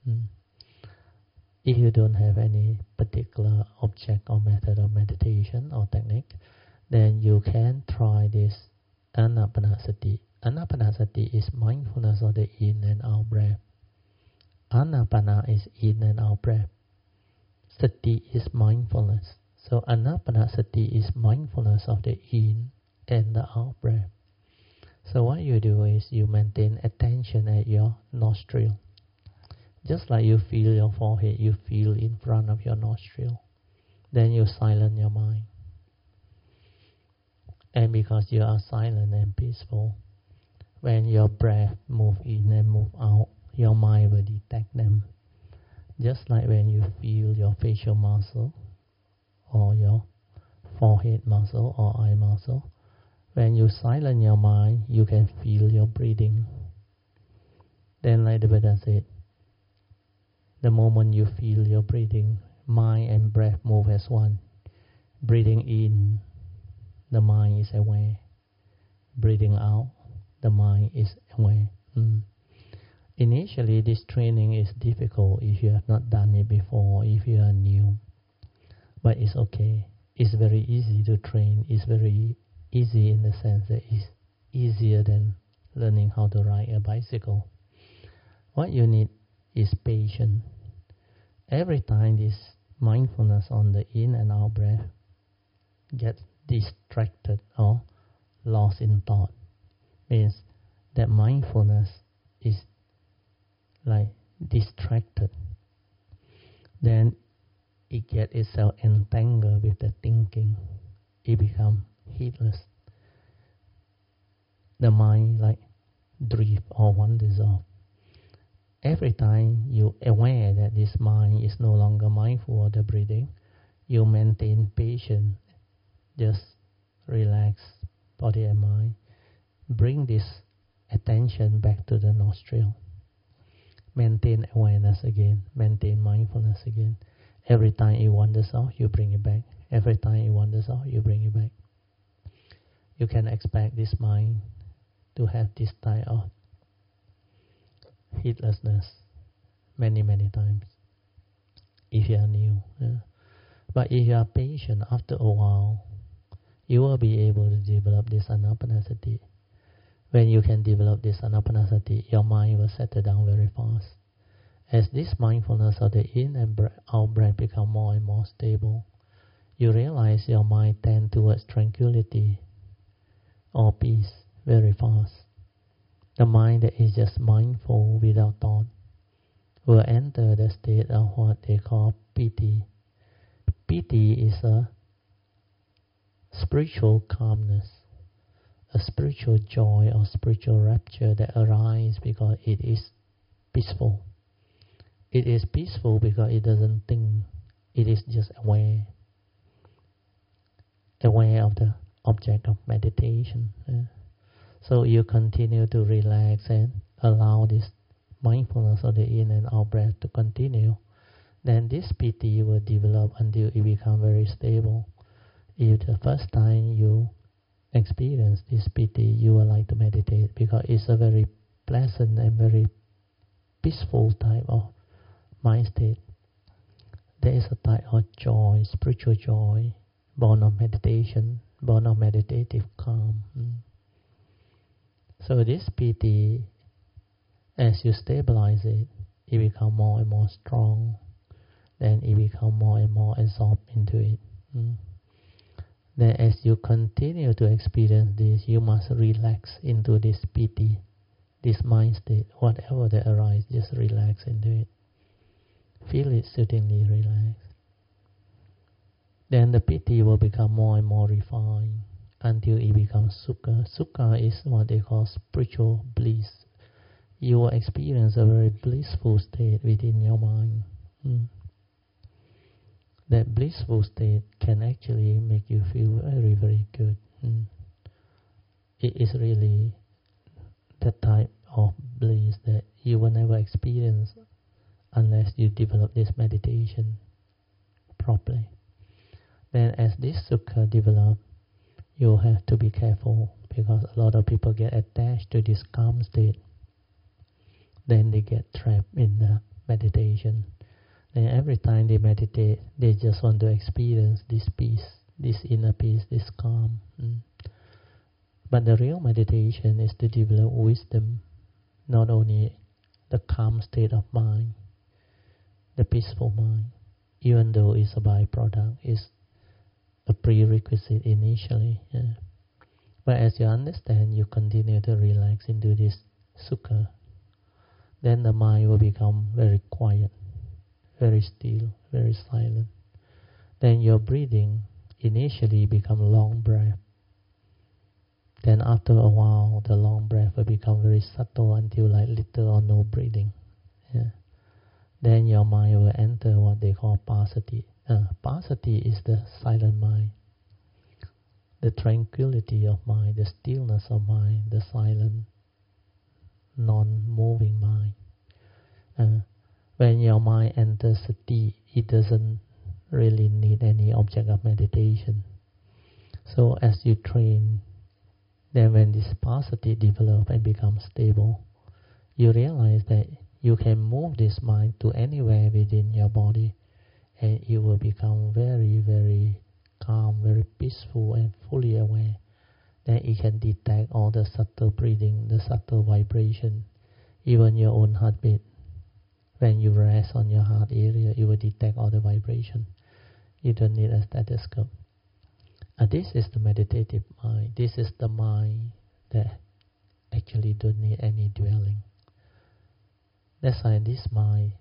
If you don't have any particular object or method of meditation or technique, then you can try this anapanasati. Anapanasati is mindfulness of the in and out breath. Anapana is in and out breath. Sati is mindfulness. So anapanasati is mindfulness of the in and the out breath. So what you do is you maintain attention at your nostril. Just like you feel your forehead, you feel in front of your nostril. Then you silence your mind. And because you are silent and peaceful, when your breath move in and move out, your mind will detect them. Just like when you feel your facial muscle or your forehead muscle or eye muscle, when you silence your mind, you can feel your breathing. Then like the Buddha said, the moment you feel your breathing, mind and breath move as one. Breathing in, the mind is aware. Breathing out, the mind is aware. Initially, this training is difficult if you have not done it before, if you are new. But it's okay. It's very easy to train. It's very easy in the sense that it's easier than learning how to ride a bicycle. What you need is patience. Every time this mindfulness on the in and out breath gets distracted or lost in thought, means that mindfulness is like distracted. Then it gets itself entangled with the thinking. It becomes heedless. The mind like drift or wanders off. Every time you aware that this mind is no longer mindful of the breathing, you maintain patience. Just relax body and mind. Bring this attention back to the nostril. Maintain awareness again. Maintain mindfulness again. Every time it wanders off, you bring it back. Every time it wanders off, you bring it back. You can expect this mind to have this type of heedlessness many times if you are new. But if you are patient, after a while, you will be able to develop this anapanasati. When you can develop this anapanasati, your mind will settle down very fast. As this mindfulness of the in and out breath become more and more stable, you realize your mind tends towards tranquility or peace very fast. The mind that is just mindful without thought will enter the state of what they call piti. Piti is a spiritual calmness, a spiritual joy or spiritual rapture that arises because it is peaceful. It is peaceful because it doesn't think. It is just aware of the object of meditation. So you continue to relax and allow this mindfulness of the in and out breath to continue. Then this piti will develop until it becomes very stable. If the first time you experience this piti, you will like to meditate because it's a very pleasant and very peaceful type of mind state. There is a type of joy, spiritual joy, born of meditation, born of meditative calm. So this piti, as you stabilize it, it becomes more and more strong. Then it becomes more and more absorbed into it. Then as you continue to experience this, you must relax into this piti, this mind state. Whatever that arises, just relax into it. Feel it soothingly relax. Then the piti will become more and more refined until it becomes sukha. Sukha is what they call spiritual bliss. You will experience a very blissful state within your mind. That blissful state can actually make you feel very, very good. It is really the type of bliss that you will never experience unless you develop this meditation properly. Then as this sukha develops, you have to be careful because a lot of people get attached to this calm state. Then they get trapped in the meditation. Then every time they meditate, they just want to experience this peace, this inner peace, this calm. But the real meditation is to develop wisdom, not only the calm state of mind, the peaceful mind, even though it's a byproduct, it's a prerequisite initially. But as you understand, you continue to relax into this sukha, then the mind will become very quiet, very still, very silent. Then your breathing initially become long breath. Then after a while, the long breath will become very subtle until like little or no breathing. Then your mind will enter what they call passaddhi. Passaddhi is the silent mind, the tranquility of mind, the stillness of mind, the silent, non-moving mind. When your mind enters sati, it doesn't really need any object of meditation. So as you train, then when this passaddhi develops and becomes stable, you realize that you can move this mind to anywhere within your body, and it will become very, very calm, very peaceful, and fully aware. Then it can detect all the subtle breathing, the subtle vibration, even your own heartbeat. When you rest on your heart area, it will detect all the vibration. You don't need a stethoscope. This is the meditative mind. This is the mind that actually don't need any dwelling. That's why this mind,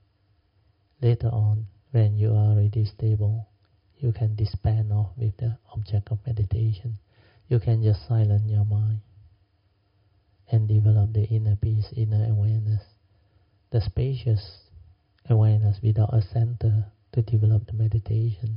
later on, when you are already stable, you can disband off with the object of meditation. You can just silence your mind and develop the inner peace, inner awareness, the spacious awareness without a center to develop the meditation.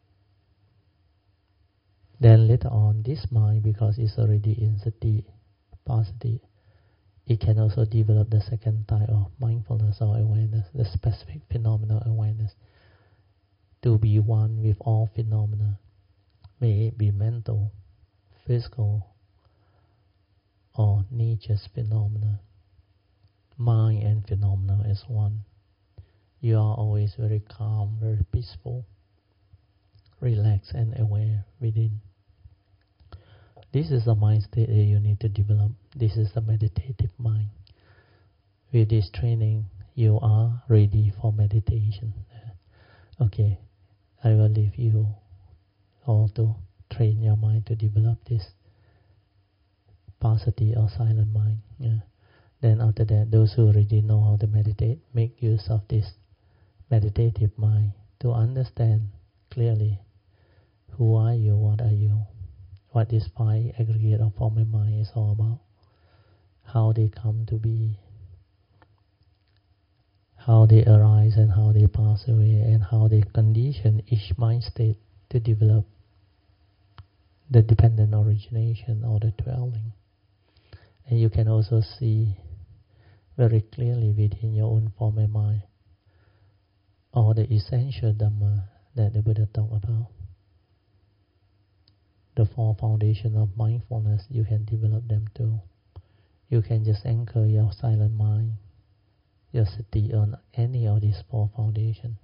Then later on, this mind, because it's already in sati, passaddhi, it can also develop the second type of mindfulness or awareness, the specific phenomenal awareness, to be one with all phenomena, may it be mental, physical, or nature's phenomena. Mind and phenomena is one. You are always very calm, very peaceful, relaxed and aware within. This is the mind state that you need to develop. This is the meditative mind. With this training, you are ready for meditation. Okay, I will leave you or to train your mind to develop this paucity or silent mind. Yeah. Then after that, those who already know how to meditate, make use of this meditative mind to understand clearly who are you, what are you, what this five aggregate of form and mind is all about, how they come to be, how they arise and how they pass away, and how they condition each mind state to develop the dependent origination or the dwelling. And you can also see very clearly within your own form and mind all the essential Dhamma that the Buddha talked about. The four foundations of mindfulness, you can develop them too. You can just anchor your silent mind, your sati, on any of these four foundations.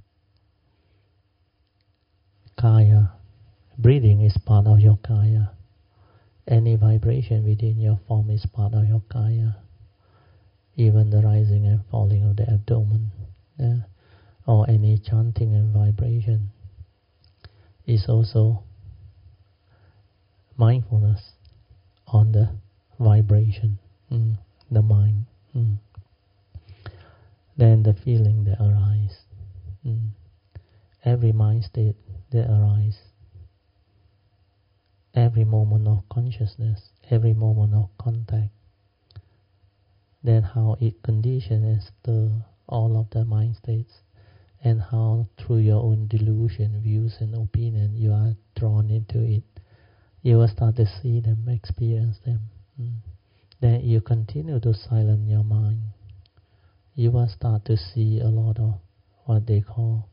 Kaya, breathing is part of your kaya. Any vibration within your form is part of your kaya. Even the rising and falling of the abdomen, or any chanting and vibration is also mindfulness on the vibration, the mind. Then the feeling that arises. Every mind state that arises, every moment of consciousness, every moment of contact, then how it conditions and stirs all of the mind states, and how through your own delusion, views and opinion you are drawn into it. You will start to see them, experience them. Then you continue to silence your mind. You will start to see a lot of what they call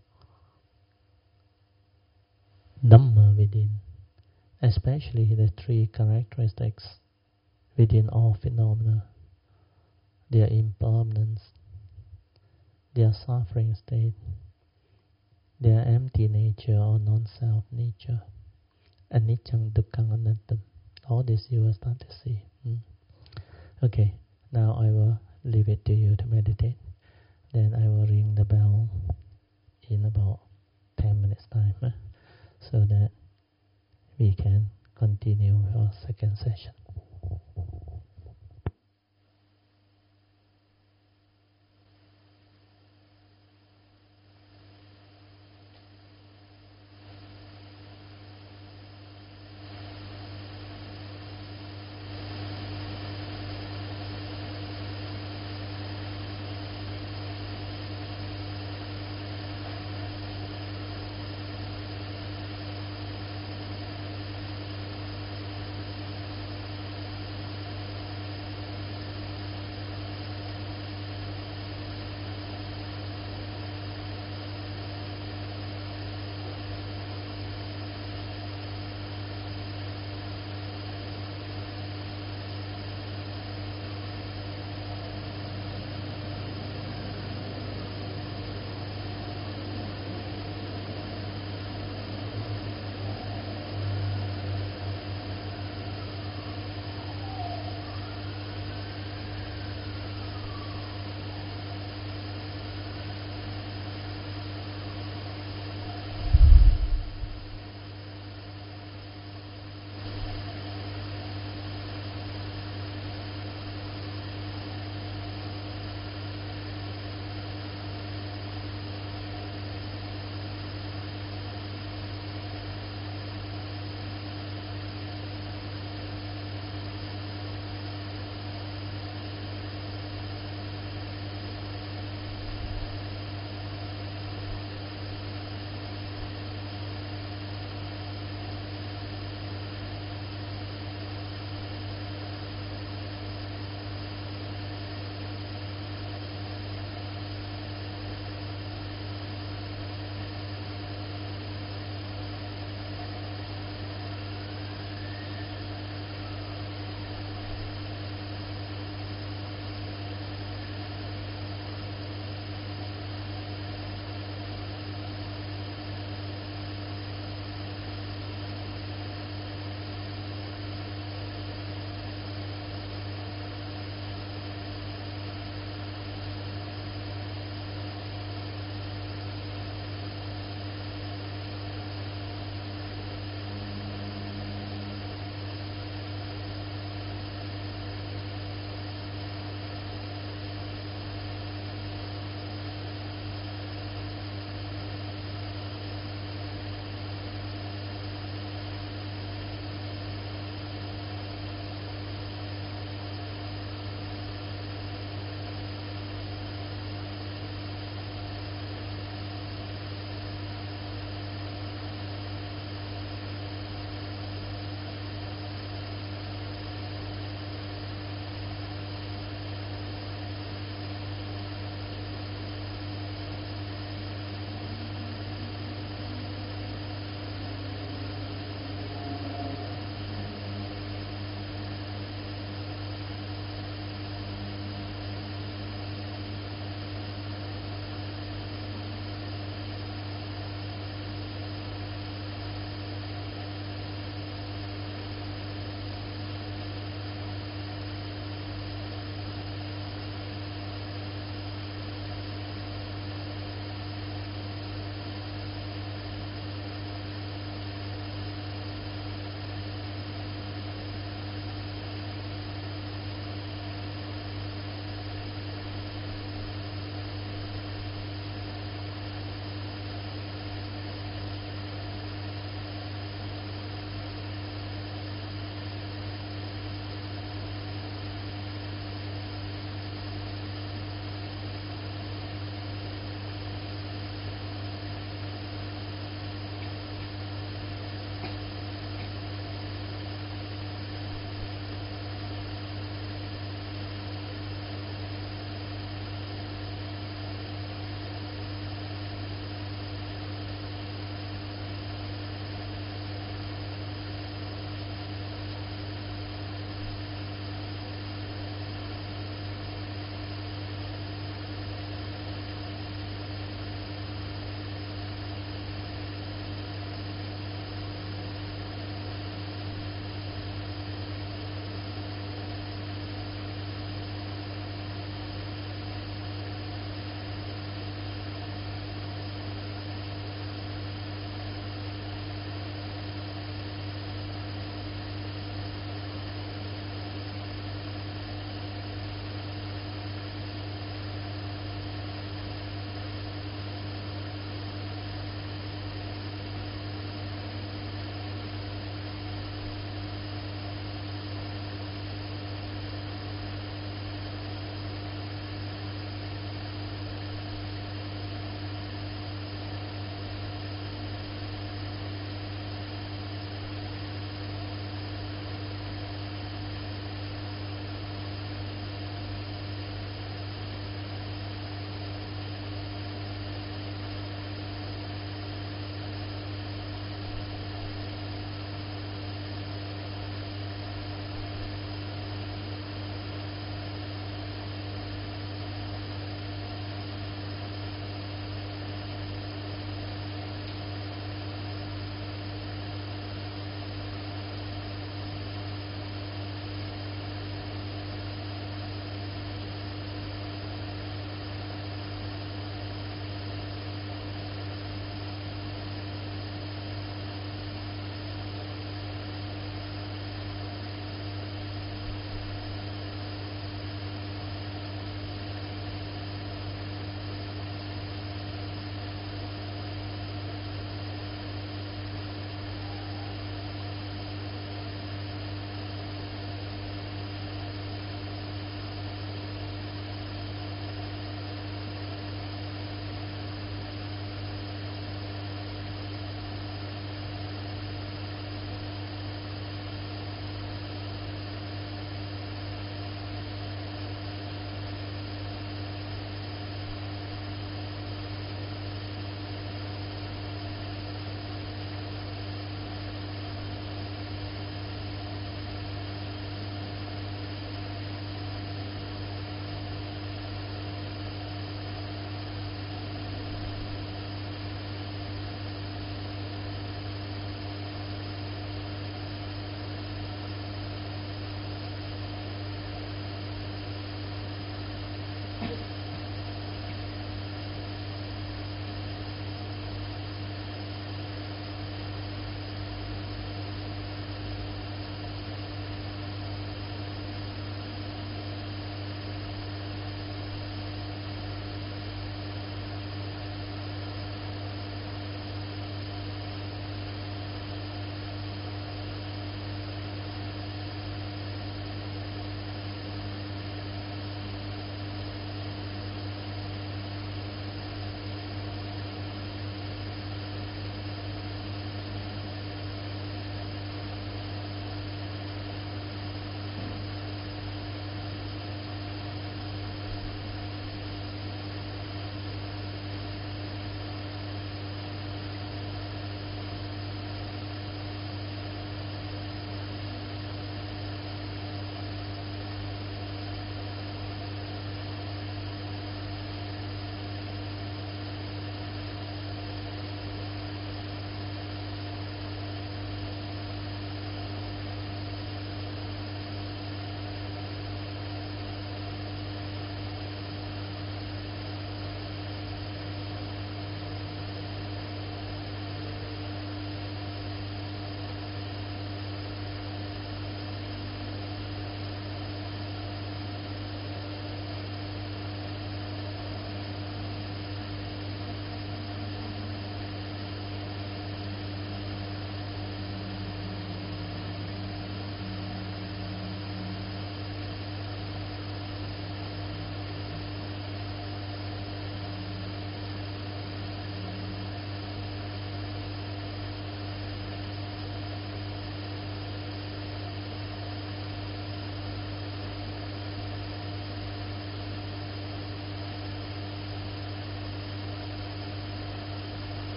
Dhamma within, especially the three characteristics within all phenomena: their impermanence, their suffering state, their empty nature or non-self nature, anicca, dukkha, anatta. All this you will start to see. Okay, now I will leave it to you to meditate. Then I will ring the bell in about 10 minutes time, so that we can continue our second session.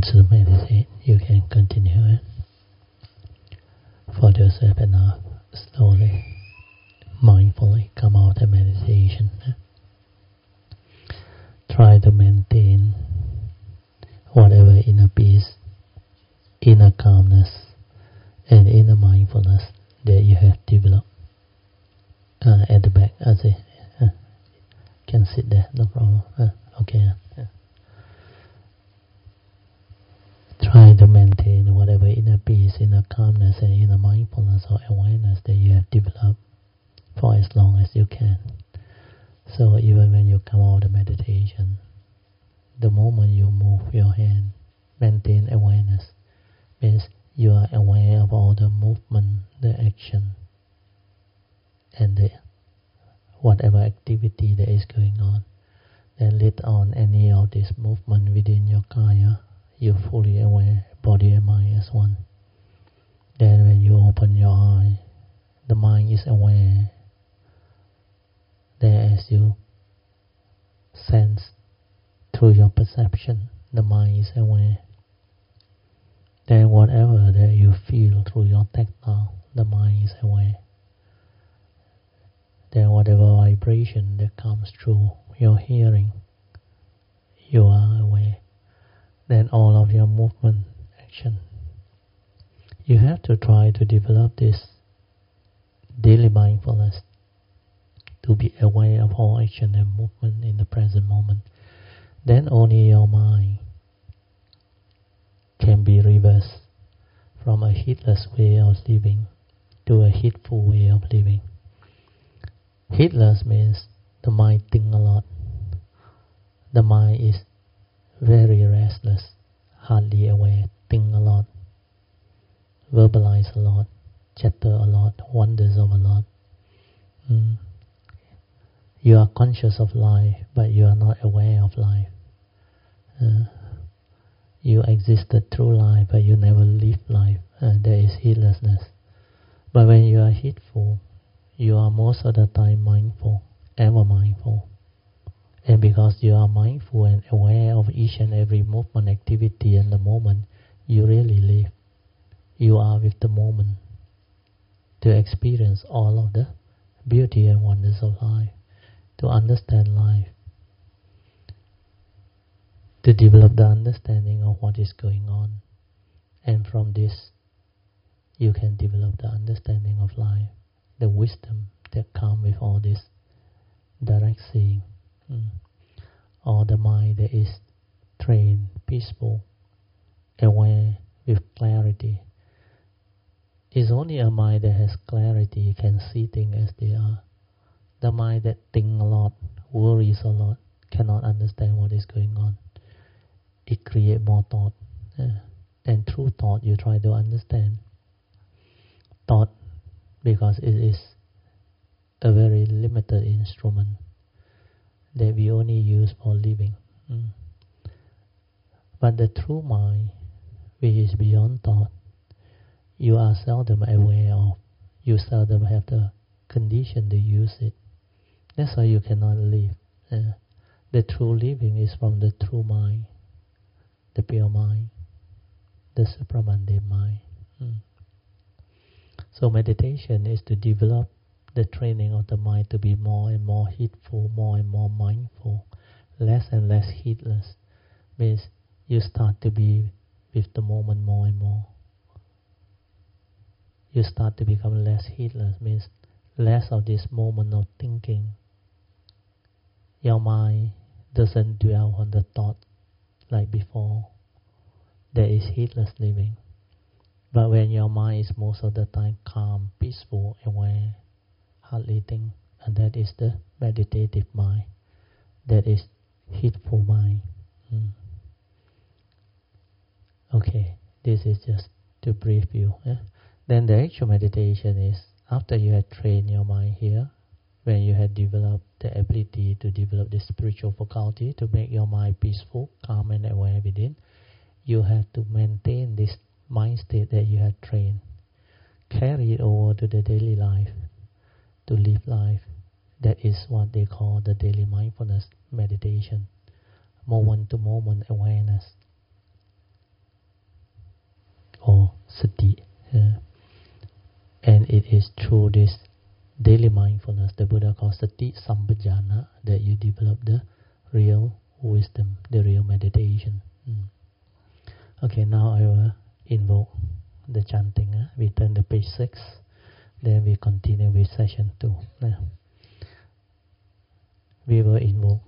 want to meditate, you can continue it. For those who have enough, slowly, mindfully come out of meditation. Try to maintain whatever inner peace, inner calmness, and inner mindfulness that you have developed. At the back, I say, can sit there, no problem. Okay. Try to maintain whatever inner peace, inner calmness, and inner mindfulness or awareness that you have developed for as long as you can. So even when you come out of meditation, the moment you move your hand, maintain awareness. Means you are aware of all the movement, the action, and the whatever activity that is going on. Then later on, any of this movement within your kaya, you're fully aware, body and mind as one. Then when you open your eye, the mind is aware. Then as you sense through your perception, the mind is aware. Then whatever that you feel through your tactile, the mind is aware. Then whatever vibration that comes through your hearing, you are aware. Then all of your movement, action. You have to try to develop this daily mindfulness to be aware of all action and movement in the present moment. Then only your mind can be reversed from a heedless way of living to a heedful way of living. Heedless means the mind thinks a lot. The mind is very restless, hardly aware, think a lot, verbalize a lot, chatter a lot, wonders of a lot. You are conscious of life, but you are not aware of life. You existed through life, but you never lived life. There is heedlessness. But when you are heedful, you are most of the time mindful, ever mindful. And because you are mindful and aware of each and every movement, activity and the moment, you really live. You are with the moment to experience all of the beauty and wonders of life, to understand life, to develop the understanding of what is going on. And from this, you can develop the understanding of life, the wisdom that comes with all this direct seeing. Or the mind that is trained, peaceful, aware, with clarity. It's only a mind that has clarity can see things as they are. The mind that thinks a lot, worries a lot, cannot understand what is going on. It creates more thought. And through thought you try to understand. Thought, because it is a very limited instrument that we only use for living. But the true mind, which is beyond thought, you are seldom aware of. You seldom have the condition to use it. That's why you cannot live. The true living is from the true mind, the pure mind, the supramundane mind. So meditation is to develop the training of the mind to be more and more heedful, more and more mindful, less and less heedless. Means you start to be with the moment more and more. You start to become less heedless, means less of this moment of thinking. Your mind doesn't dwell on the thought like before. There is heedless living. But when your mind is most of the time calm, peaceful, aware, hardly think, and that is the meditative mind. That is heedful mind. Okay, this is just to brief you. Then the actual meditation is after you have trained your mind here, when you have developed the ability to develop the spiritual faculty to make your mind peaceful, calm and aware within, you have to maintain this mind state that you have trained. Carry it over to the daily life, to live life. That is what they call the daily mindfulness meditation. Moment to moment awareness. sati. And it is through this daily mindfulness, the Buddha calls sati sampajana, that you develop the real wisdom, the real meditation. Okay, now I will invoke the chanting. We turn to page 6, then we continue with session 2. We will invoke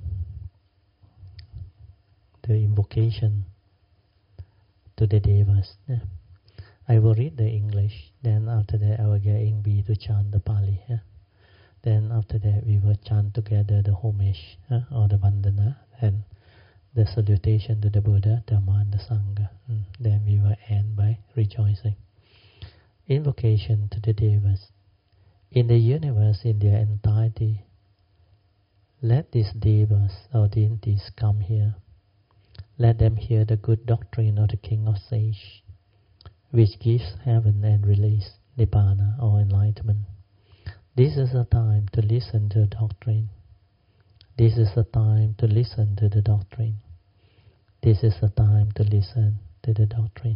the invocation to the Devas. I will read the English, then after that I will get Ingvi to chant the Pali. Then after that we will chant together the homage or the Vandana and the salutation to the Buddha, Dhamma and the Sangha. Then we will end by rejoicing. Invocation to the Devas. In the universe in their entirety, let these Devas or deities come here. Let them hear the good doctrine of the King of Sage, which gives heaven and release, Nibbana or enlightenment. This is a time to listen to the doctrine. This is a time to listen to the doctrine. This is a time to listen to the doctrine.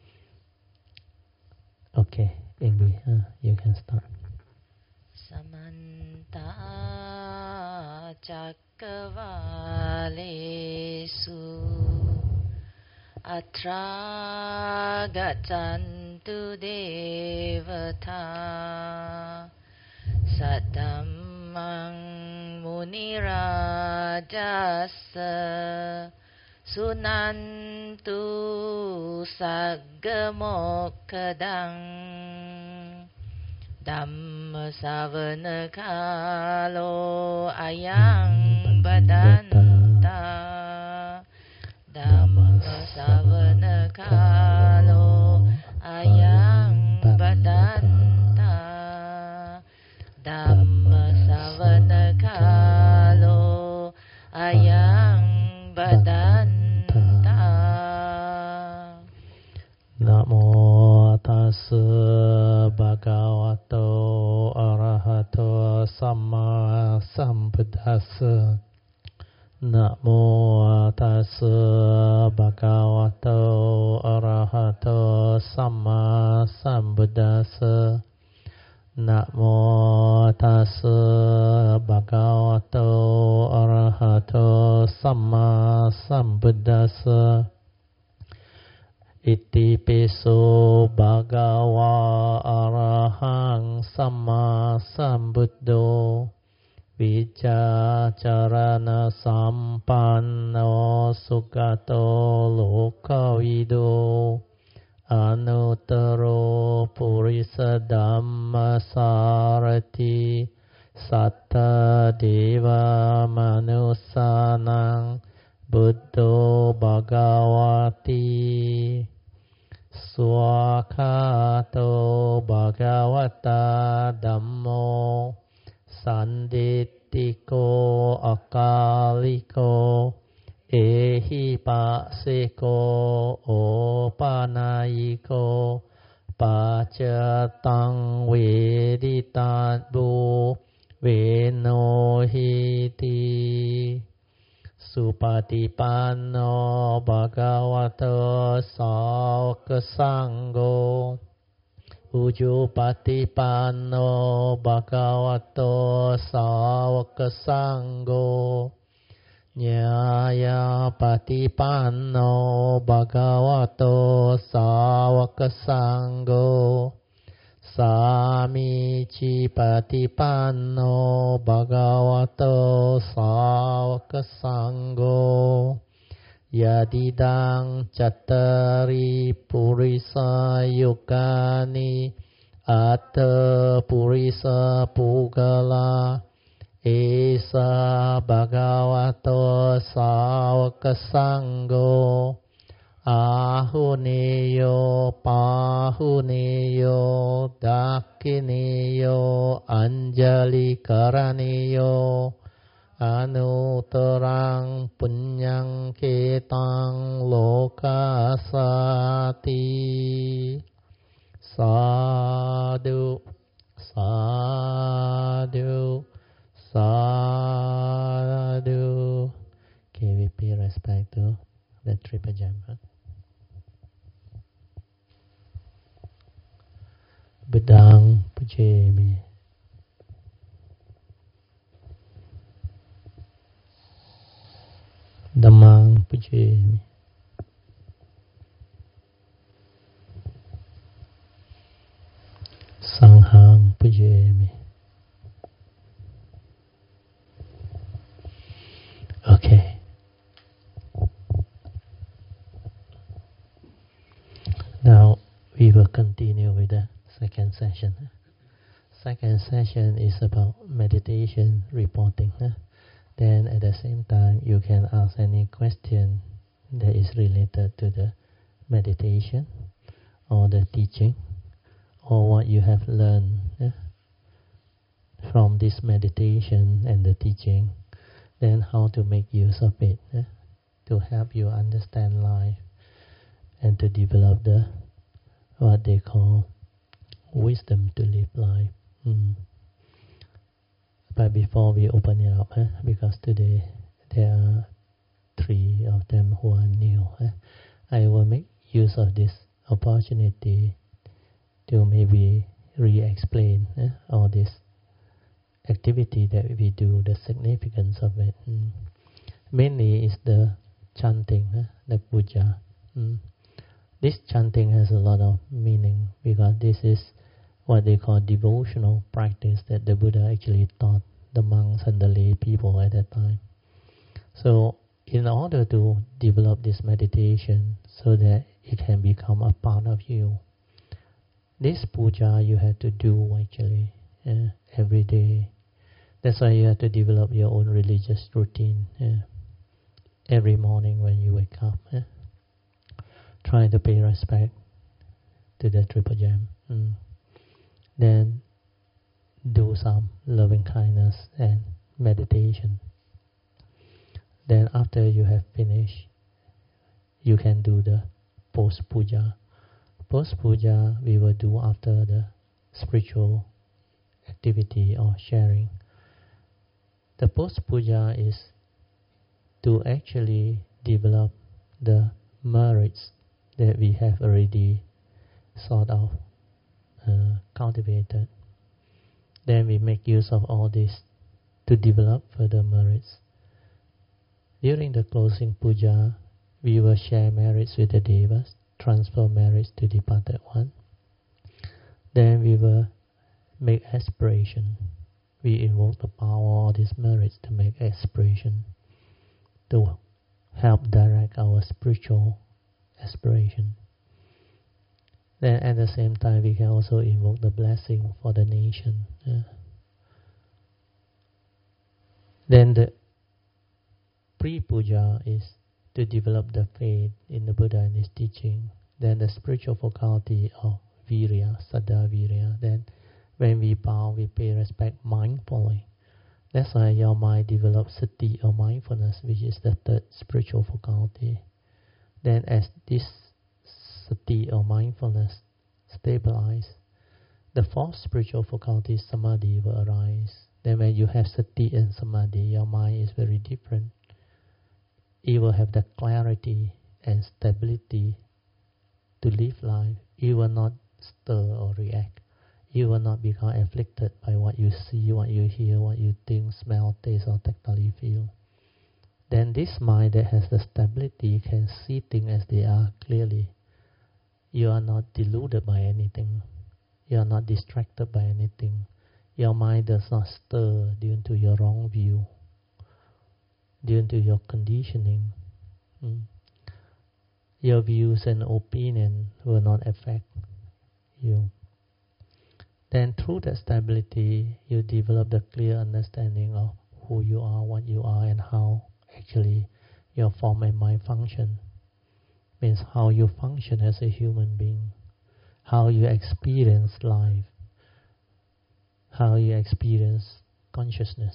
Okay, Ingvi, you can start. Samanta Cakkavalesu Atra Gaccantu Devata Saddhammang Munirajasa Sunantu Saggamokkadang Dhamma Savana Kalo Ayang Badanta Dhamma Savana Kalo Ayang Badanta Dhamma Savana Kalo Ayang Badanta. Namo tassa bhagavato arahato samma sambuddhassa. Namo tassa bhagavato arahato samma sambuddhassa. Namo tassa bhagavato arahato samma sambuddhassa. Iti piso bhagava arahang samma sambuddho vicacarana sampanno sugato lokavido anuttaro purisa dhamma sarati satta deva manusanang Buddho Bhagavati Swakato Bhagavata Dhammo Sandittiko Akaliko Ehi Pasiko Opanayiko Pacatang Veditatbu Venohiti Supatipanno Bhagavato Sāvaka Sangho Ujupatipanno Bhagavato Sāvaka Sangho Nyaya Patipanno Bhagavato Sāvaka Sangho Samici Patipanno Bhagavato Sāvaka Sangho Yadidang Cattari Purisa Yukani Atta Purisa Pugala Esa Bhagavato Sāvaka Sangho Ahuneyo Pahuneyo Dakkineyo Anjali Karaneyo Anutarang Punyang Ketang Lokasati. Sadhu, sadhu, sadhu. Okay, we pay respect to the Triple Gem. Buddhang pujami. Dhammang pujami. Sanghang pujami. Okay. Now we will continue with the second session. Second session is about meditation reporting. Then at the same time you can ask any question that is related to the meditation or the teaching or what you have learned from this meditation and the teaching. Then how to make use of it to help you understand life and to develop the what they call wisdom to live life. But before we open it up, because today there are 3 of them who are new, I will make use of this opportunity to maybe re-explain all this activity that we do, the significance of it. Mainly is the chanting, the puja. This chanting has a lot of meaning because this is what they call devotional practice that the Buddha actually taught the monks and the lay people at that time. So in order to develop this meditation so that it can become a part of you, this puja you have to do actually every day. That's why you have to develop your own religious routine every morning when you wake up. Try to pay respect to the Triple Gem. Then do some loving kindness and meditation. Then after you have finished, you can do the post-puja. Post-puja we will do after the spiritual activity or sharing. The post-puja is to actually develop the merits that we have already sort of cultivated. Then we make use of all this to develop further merits. During the closing puja, we will share merits with the devas, transfer merits to departed one. Then we will make aspiration. We invoke the power of these merits to make aspiration, to help direct our spiritual aspiration. Then at the same time we can also invoke the blessing for the nation. Then the pre-puja is to develop the faith in the Buddha and his teaching. Then the spiritual faculty of virya, saddha virya. Then when we bow, we pay respect mindfully. That's why your mind develops sati or mindfulness, which is the third spiritual faculty. Then as this sati or mindfulness stabilize, the fourth spiritual faculty, samadhi, will arise. Then when you have sati and samadhi, your mind is very different. It will have the clarity and stability to live life. It will not stir or react. You will not become afflicted by what you see, what you hear, what you think, smell, taste, or tactily feel. Then this mind that has the stability can see things as they are clearly. You are not deluded by anything. You are not distracted by anything. Your mind does not stir due to your wrong view, due to your conditioning. Your views and opinion will not affect you. Then through that stability, you develop the clear understanding of who you are, what you are, and how actually your form and mind function. Means how you function as a human being, how you experience life, how you experience consciousness.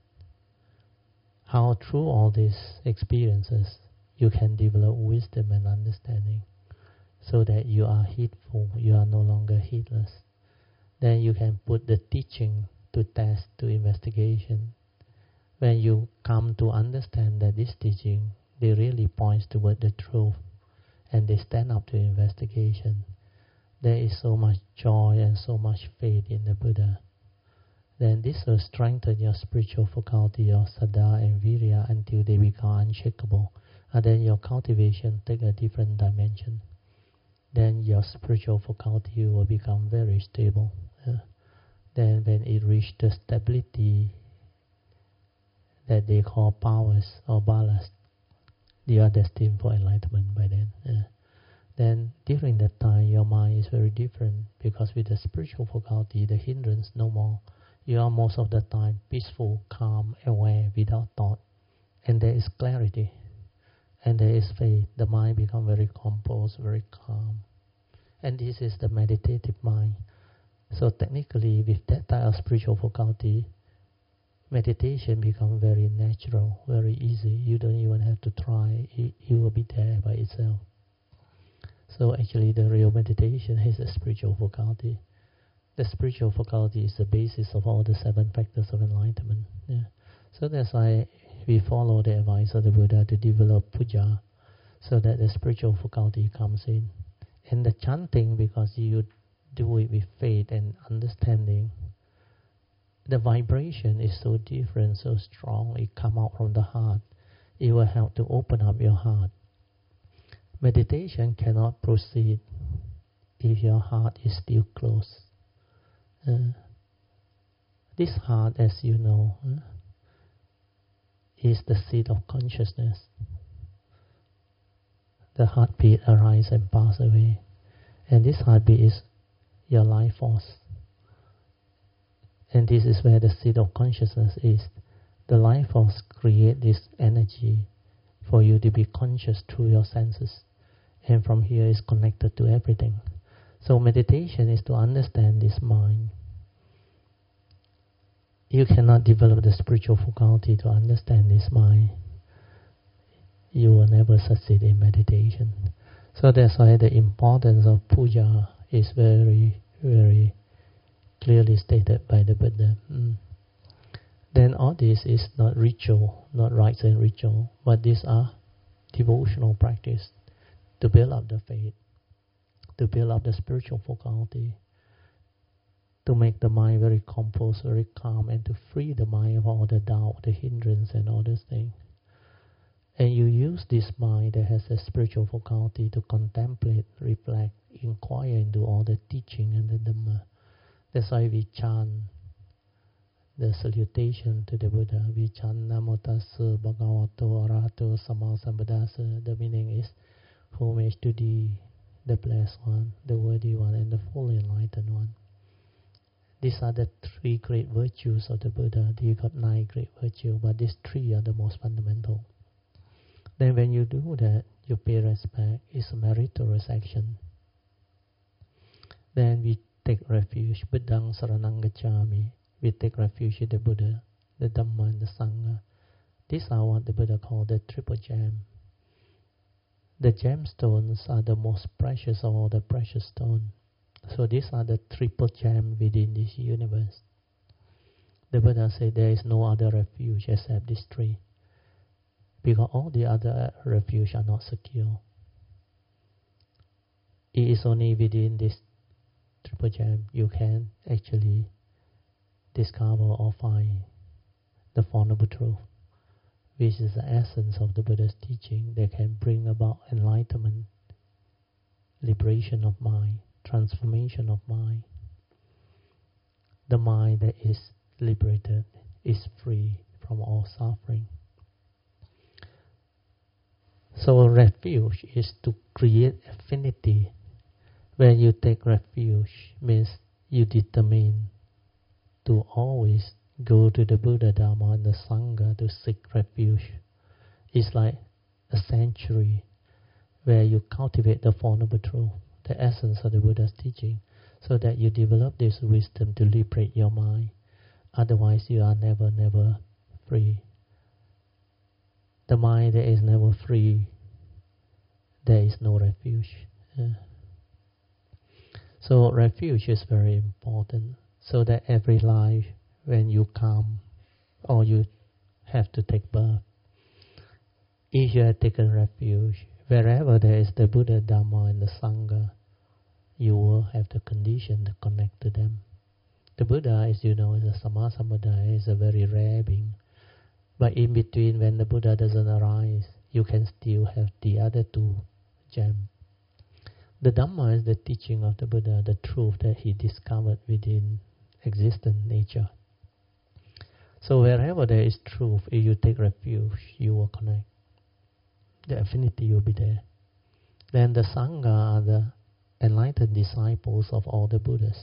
How through all these experiences you can develop wisdom and understanding so that you are heedful, you are no longer heedless. Then you can put the teaching to test, to investigation. When you come to understand that this teaching, they really points toward the truth and they stand up to investigation, there is so much joy and so much faith in the Buddha, then this will strengthen your spiritual faculty, your saddha and virya, until they become unshakable. And then your cultivation take a different dimension. Then your spiritual faculty will become very stable. Then when it reaches the stability that they call powers or ballast, you are destined for enlightenment by then. Then during that time, your mind is very different, because with the spiritual faculty, the hindrance no more. You are most of the time peaceful, calm, aware, without thought. And there is clarity. And there is faith. The mind becomes very composed, very calm. And this is the meditative mind. So technically, with that type of spiritual faculty, meditation becomes very natural, very easy. You don't even have to try. It will be there by itself. So actually, the real meditation is a spiritual faculty. The spiritual faculty is the basis of all the 7 factors of enlightenment. So that's why we follow the advice of the Buddha to develop puja, so that the spiritual faculty comes in. And the chanting, because you do it with faith and understanding, the vibration is so different, so strong, it comes out from the heart. It will help to open up your heart. Meditation cannot proceed if your heart is still closed. This heart, as you know, is the seat of consciousness. The heartbeat arises and passes away. And this heartbeat is your life force. And this is where the seat of consciousness is. The life force creates this energy for you to be conscious through your senses. And from here is connected to everything. So meditation is to understand this mind. You cannot develop the spiritual faculty to understand this mind. You will never succeed in meditation. So that's why the importance of puja is very, very clearly stated by the Buddha. Then all this is not ritual, not rites and ritual, but these are devotional practice to build up the faith, to build up the spiritual faculty, to make the mind very composed, very calm, and to free the mind of all the doubt, the hindrance, and all these things. And you use this mind that has a spiritual faculty to contemplate, reflect, inquire into all the teaching and the Dhamma. That's why we chant the salutation to the Buddha. We chant Namo Tassa Bhagavato Arahato Samma Sambuddhassa. The meaning is, homage to thee, the blessed one, the worthy one, and the fully enlightened one. These are the 3 great virtues of the Buddha. He got 9 great virtues, but these 3 are the most fundamental. Then when you do that, you pay respect. It's a meritorious action. Then we take refuge. Buddhang saranang gacchami. We take refuge in the Buddha, the Dhamma, and the Sangha. These are what the Buddha called the triple gem. The gemstones are the most precious of all the precious stones. So these are the triple gem within this universe. The Buddha said there is no other refuge except these 3. Because all the other refuge are not secure. It is only within this triple gem you can actually discover or find the Four Noble Truth, which is the essence of the Buddha's teaching that can bring about enlightenment, liberation of mind, transformation of mind. The mind that is liberated is free from all suffering. So refuge is to create affinity. When you take refuge, means you determine to always go to the Buddha, Dhamma, and the Sangha to seek refuge. It's like a sanctuary where you cultivate the Four Noble Truths, the essence of the Buddha's teaching, so that you develop this wisdom to liberate your mind. Otherwise, you are never, never free. The mind that is never free, there is no refuge. So refuge is very important, so that every life when you come or you have to take birth, if you have taken refuge, wherever there is the Buddha, Dhamma, and the Sangha, you will have the condition to connect to them. The Buddha, as you know, is a Sammasa Buddha, is a very rare being. But in between, when the Buddha doesn't arise, you can still have the other two gems. The Dhamma is the teaching of the Buddha, the truth that he discovered within existent nature. So wherever there is truth, if you take refuge, you will connect. The affinity will be there. Then the Sangha are the enlightened disciples of all the Buddhas.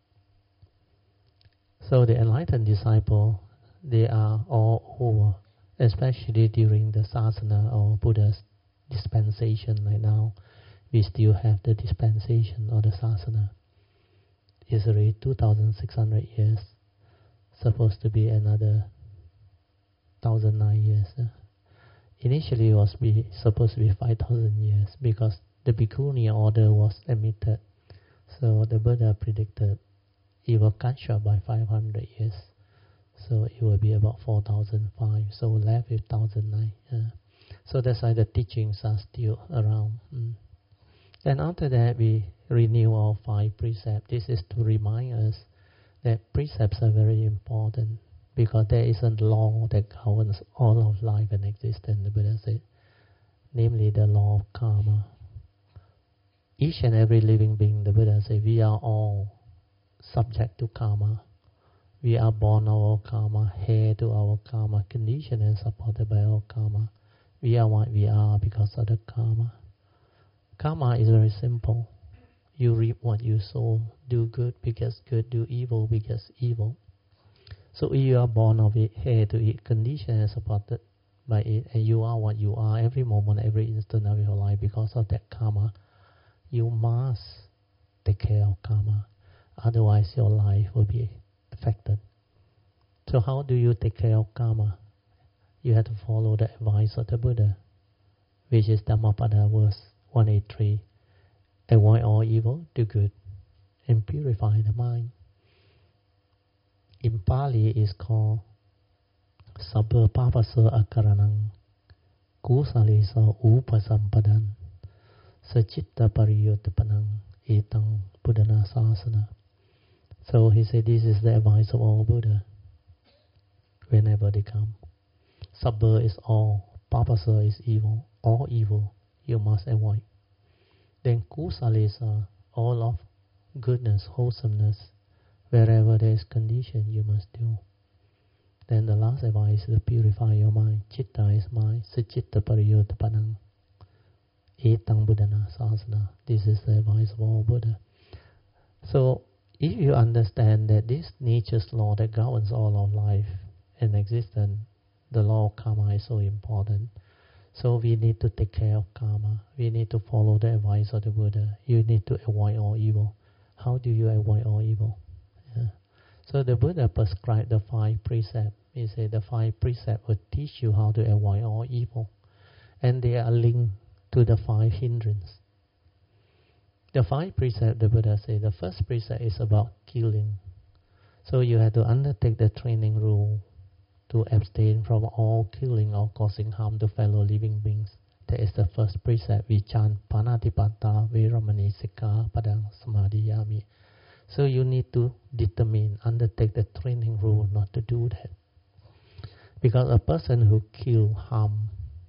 So the enlightened disciple, they are all over, especially during the Sasana or Buddha's dispensation. Like now, we still have the dispensation or the Sasana. It's already 2,600 years. Supposed to be another 1,009 years. Initially, it was supposed to be 5,000 years because the Bhikkhuni order was emitted. So the Buddha predicted it will cut short by 500 years. So it will be about 4,005. So left with 1,009. So that's why the teachings are still around. Then after that, we renew our 5 precepts. This is to remind us that precepts are very important because there is a law that governs all of life and existence, the Buddha said, namely the law of karma. Each and every living being, the Buddha said, we are all subject to karma. We are born our karma, heir to our karma, conditioned and supported by our karma. We are what we are because of the karma. Karma is very simple. You reap what you sow. Do good because good. Do evil because evil. So if you are born of it, heir to it, conditioned and supported by it, and you are what you are every moment, every instant of your life because of that karma, you must take care of karma. Otherwise, your life will be affected. So how do you take care of karma? You have to follow the advice of the Buddha, which is Dhammapada verse 183. Avoid all evil, do good, and purify the mind. In Pali, it's called Sabba Papasa Akaranang Kusalesa Upasampadan Sachitta Pariyotapanang Etang Buddhana Sasana. So he said this is the advice of all Buddha whenever they come. Sabba is all, Papasa is evil, all evil you must avoid. Then Kusalesa, all of goodness, wholesomeness, wherever there is condition you must do. Then the last advice is to purify your mind. Chitta is mind, Sachitta Pariyotapanang Etang Buddhana Sasana. This is the advice of all Buddha. So if you understand that this nature's law that governs all of life and existence, the law of karma is so important. So we need to take care of karma. We need to follow the advice of the Buddha. You need to avoid all evil. How do you avoid all evil? So the Buddha prescribed the 5 precepts. He said the 5 precepts will teach you how to avoid all evil. And they are linked to the 5 hindrances. The 5 precepts, the Buddha said, the first precept is about killing. So you have to undertake the training rule to abstain from all killing or causing harm to fellow living beings. That is the first precept. We chant Panatipata Veramani Sikha Padang Samadhiyami. So you need to undertake the training rule not to do that. Because a person who kill, harm,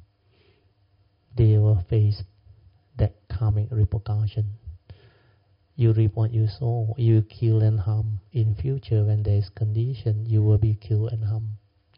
they will face that karmic repercussion. You reap what you sow. You kill and harm. In future, when there is condition, you will be killed and harmed.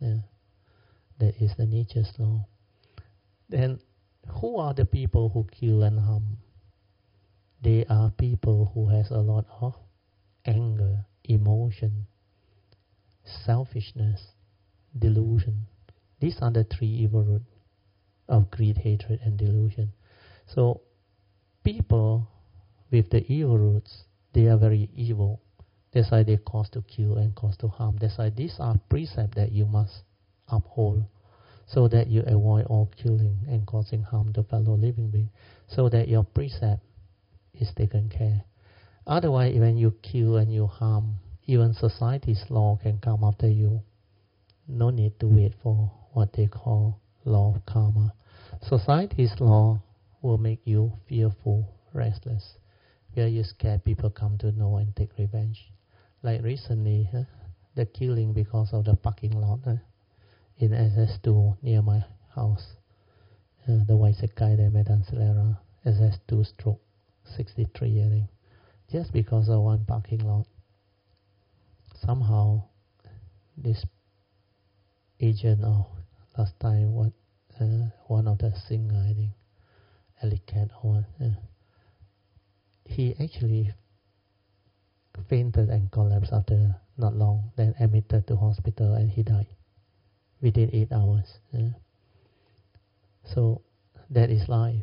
That is the nature's law. Then, who are the people who kill and harm? They are people who has a lot of anger, emotion, selfishness, delusion. These are the 3 evil roots of greed, hatred, and delusion. So, people with the evil roots, they are very evil. That's why they cause to kill and cause to harm. That's why these are precepts that you must uphold, so that you avoid all killing and causing harm to fellow living beings, so that your precept is taken care. Otherwise, when you kill and you harm, even society's law can come after you. No need to wait for what they call law of karma. Society's law will make you fearful, restless, where you scare people come to know and take revenge. Like recently, the killing because of the parking lot in SS2 near my house. The Waisakai de Medan Selera, SS2 stroke 63, I think. Just because of one parking lot. Somehow, this agent last time, one of the singer, I think, Alicat or he actually fainted and collapsed after not long, then admitted to hospital and he died within 8 hours. So that is life.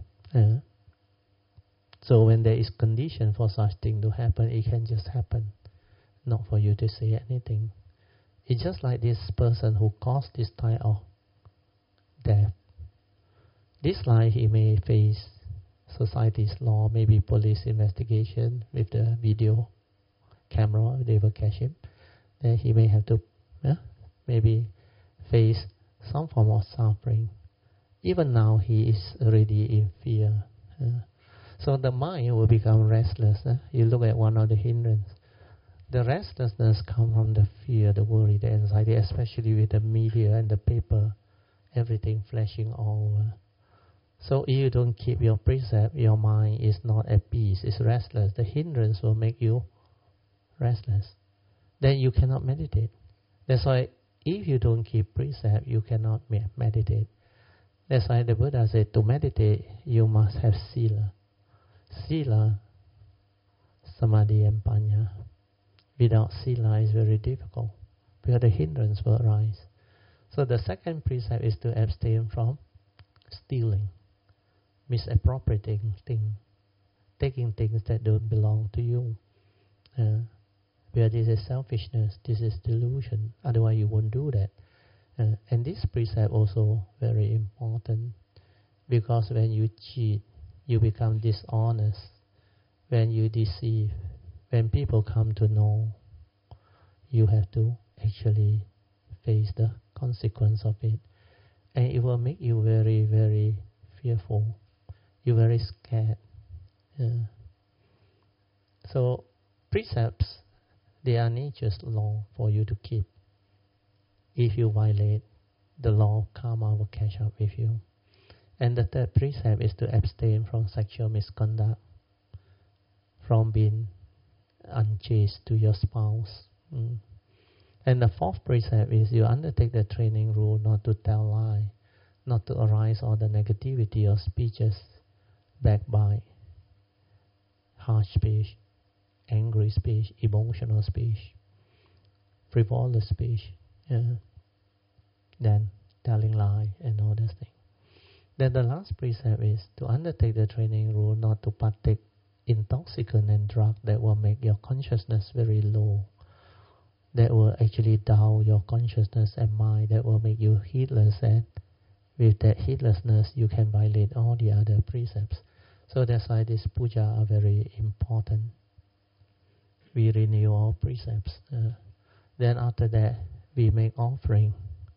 So when there is condition for such thing to happen, it can just happen, not for you to say anything. It's just like this person who caused this type of death. This life he may face society's law, maybe police investigation with the video camera, they will catch him. Then he may have to maybe face some form of suffering. Even now he is already in fear. So the mind will become restless. You look at one of the hindrances. The restlessness comes from the fear, the worry, the anxiety, especially with the media and the paper, everything flashing all over. So if you don't keep your precept, your mind is not at peace, it's restless. The hindrance will make you restless. Then you cannot meditate. That's why if you don't keep precept, you cannot meditate. That's why the Buddha said to meditate, you must have sila. Sila, samadhi and panya. Without sila is very difficult because the hindrance will arise. So the second precept is to abstain from stealing, misappropriating things, taking things that don't belong to you. Where this is selfishness, this is delusion. Otherwise you won't do that. And this precept also very important because when you cheat, you become dishonest. When you deceive, when people come to know, you have to actually face the consequence of it. And it will make you very, very fearful. You're very scared. So precepts, they are nature's law for you to keep. If you violate, the law of karma will catch up with you. And the third precept is to abstain from sexual misconduct, from being unchaste to your spouse. And the fourth precept is you undertake the training rule not to tell lie, not to arise all the negativity of speeches, backbite, harsh speech, angry speech, emotional speech, frivolous speech, then telling lie and all those things. Then the last precept is to undertake the training rule not to partake intoxicant and drug that will make your consciousness very low, that will actually dull your consciousness and mind, that will make you heedless, and with that heedlessness you can violate all the other precepts. So that's why these puja are very important. We renew our precepts. Then after that we make offering.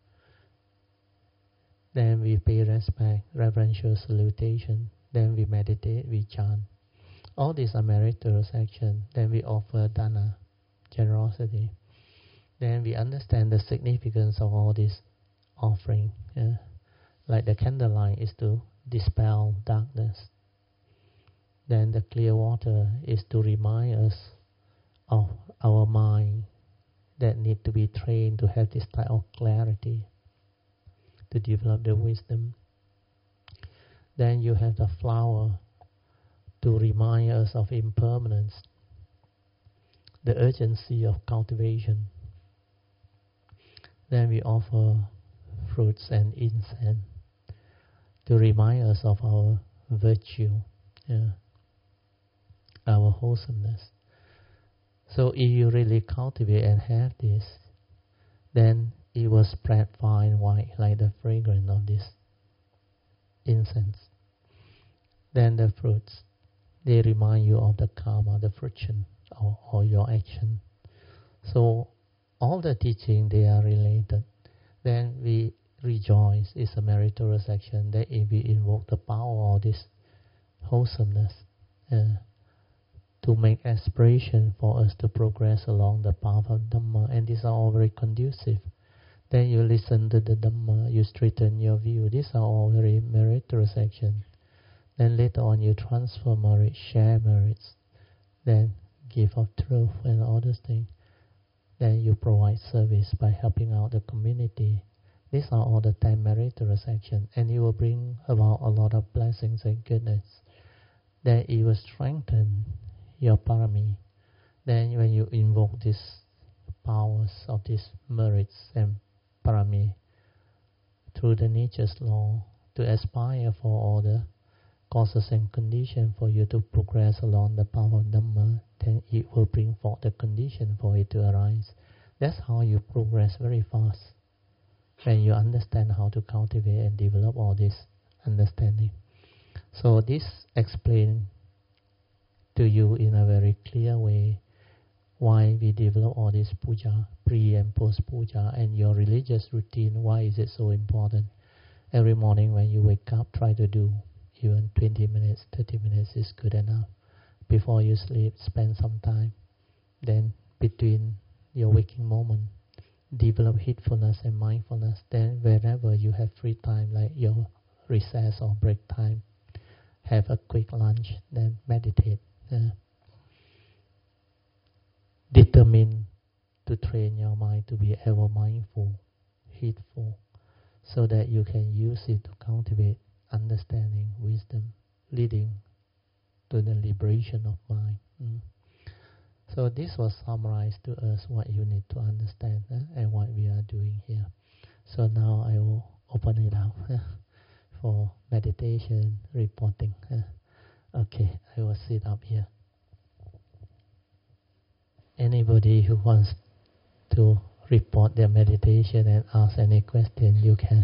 Then we pay respect, reverential salutation. Then we meditate, we chant. All these are meritorious action. Then we offer dana, generosity. Then we understand the significance of all this offering. Like the candlelight is to dispel darkness. Then the clear water is to remind us of our mind that need to be trained to have this type of clarity, to develop the wisdom. Then you have the flower to remind us of impermanence, the urgency of cultivation. Then we offer fruits and incense to remind us of our virtue, our wholesomeness. So if you really cultivate and have this, then it will spread far and wide like the fragrance of this incense. Then the fruits, they remind you of the karma, the friction, or your action. So all the teaching, they are related. Then we rejoice, it's a meritorious action. That if we invoke the power of this wholesomeness, to make aspiration for us to progress along the path of Dhamma, and these are all very conducive. Then you listen to the Dhamma, you straighten your view. These are all very meritorious actions. Then later on you transfer merit, share merits, then give of truth and all those things. Then you provide service by helping out the community. These are all the 10 meritorious actions, and it will bring about a lot of blessings and goodness. Then it will strengthen your parami. Then when you invoke these powers of these merits and parami through the nature's law to aspire for all the causes and conditions for you to progress along the path of Dhamma, then it will bring forth the condition for it to arise. That's how you progress very fast, when you understand how to cultivate and develop all this understanding. So this explains to you in a very clear way why we develop all this puja, pre and post puja, and your religious routine. Why is it so important? Every morning when you wake up, try to do even 20 minutes, 30 minutes is good enough. Before you sleep, spend some time. Then between your waking moment, develop heedfulness and mindfulness. Then wherever you have free time, like your recess or break time, have a quick lunch, then meditate. Determine to train your mind to be ever mindful, heedful, so that you can use it to cultivate understanding, wisdom, leading to the liberation of mind. So this was summarized to us what you need to understand and what we are doing here. So now I will open it up for meditation, reporting. Okay, I will sit up here. Anybody who wants to report their meditation and ask any question, you can.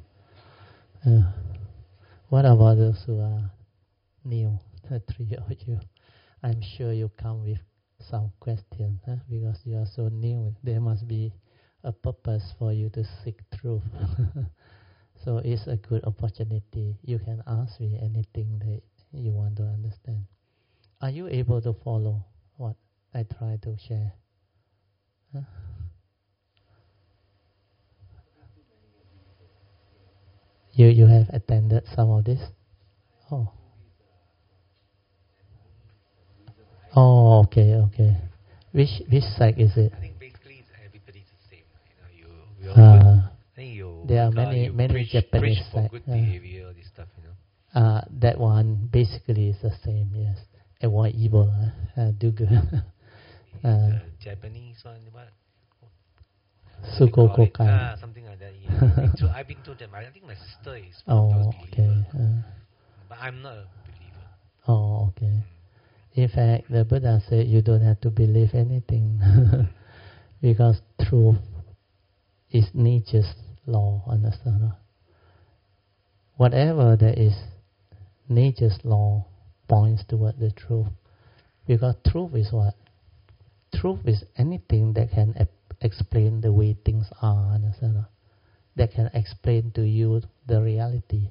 What about those who are new, the three of you? I'm sure you come with some questions, because you are so new. There must be a purpose for you to seek truth. So it's a good opportunity. You can ask me anything that you want to understand. Are you able to follow what I try to share? You have attended some of this? Oh. Oh, okay. Which sect is it? I think basically everybody's the same. There are many Japanese sects. For good behavior, all this stuff, That one basically is the same. Yes, avoid evil. Do good. The Japanese one, what? Sukokokai. Something like that. Yeah. I've been to them. I think my sister is one of those believers. But I'm not a believer. Oh, okay. In fact, the Buddha said you don't have to believe anything because truth is nature's law. Understand? Whatever that is nature's law points toward the truth. Because truth is what? Truth is anything that can explain the way things are. Understand? That can explain to you the reality.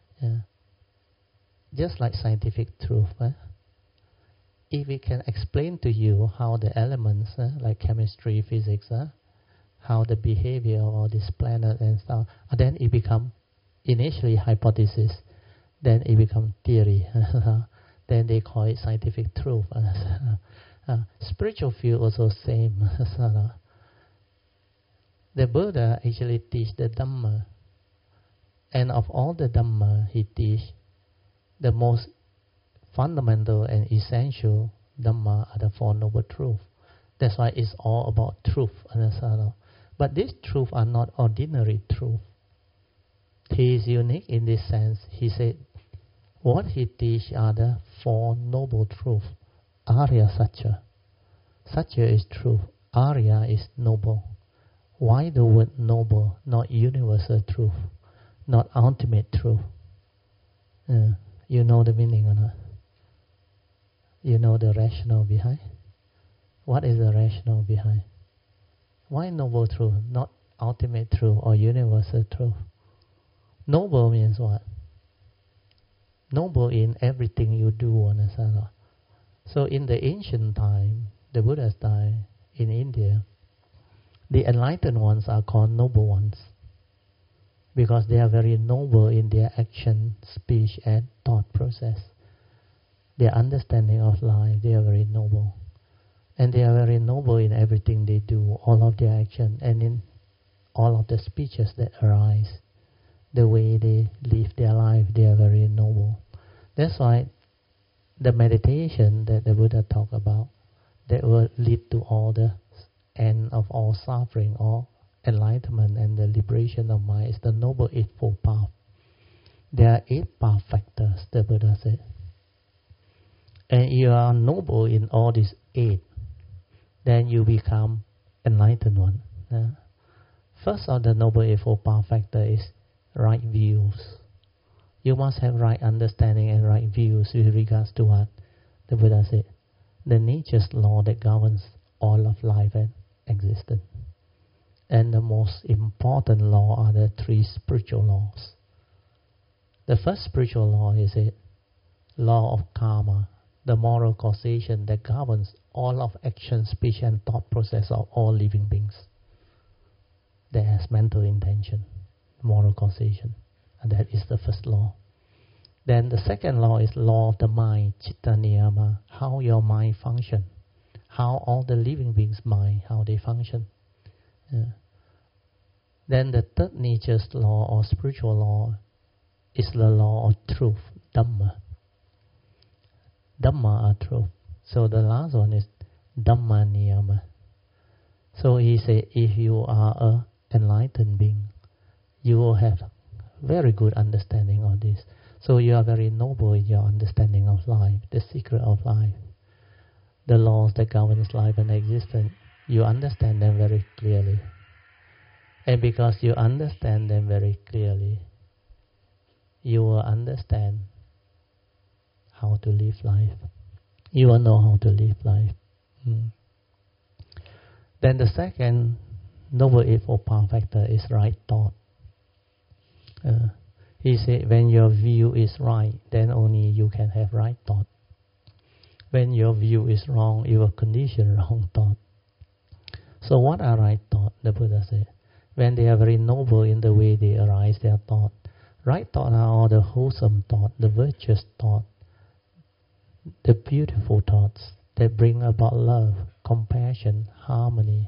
Just like scientific truth. If it can explain to you how the elements, like chemistry, physics, how the behavior of this planet and stuff, then it become initially hypothesis, then it become theory. Then they call it scientific truth. Spiritual field also same. The Buddha actually teach the Dhamma, and of all the Dhamma he teach, the most fundamental and essential Dhamma are the Four Noble Truths. That's why it's all about truth. But these truths are not ordinary truth. He is unique in this sense. He said, what he teach are the Four Noble Truths. Arya Satya. Satya is truth. Arya is noble. Why the word noble, not universal truth, not ultimate truth? You know the meaning or not? You know the rationale behind? What is the rationale behind? Why noble truth, not ultimate truth or universal truth? Noble means what? Noble in everything you do, understand? So in the ancient time, the Buddha's time in India, the enlightened ones are called noble ones because they are very noble in their action, speech, and thought process. Their understanding of life, they are very noble. And they are very noble in everything they do, all of their action, and in all of the speeches that arise. The way they live their life, they are very noble. That's why the meditation that the Buddha talked about, that will lead to all the end of all suffering, all enlightenment and the liberation of mind, is the Noble Eightfold Path. There are 8 path factors, the Buddha said. And you are noble in all these 8, then you become enlightened one. First of the Noble Eightfold Path factor is right views. You must have right understanding and right views with regards to what the Buddha said. The nature's law that governs all of life and existence. And the most important law are the 3 spiritual laws. The first spiritual law is it, law of karma, the moral causation that governs all of action, speech, and thought process of all living beings. That has mental intention, moral causation, and that is the first law. Then the second law is law of the mind, citta niyama, how your mind function, how all the living beings' mind, how they function. Then the third nature's law or spiritual law is the law of truth, Dhamma. Dhamma are truth. So the last one is Dhamma niyama. So he said, if you are an enlightened being, you will have very good understanding of this. So you are very noble in your understanding of life, the secret of life. The laws that govern life and existence, you understand them very clearly. And because you understand them very clearly, you will understand how to live life. You will know how to live life. Then the second Noble Eightfold Path factor is right thought. He said, when your view is right, then only you can have right thought. When your view is wrong, you will condition wrong thought. So what are right thought? The Buddha said, when they are very noble in the way they arise their thought. Right thought are all the wholesome thought, the virtuous thought, the beautiful thoughts that bring about love, compassion, harmony,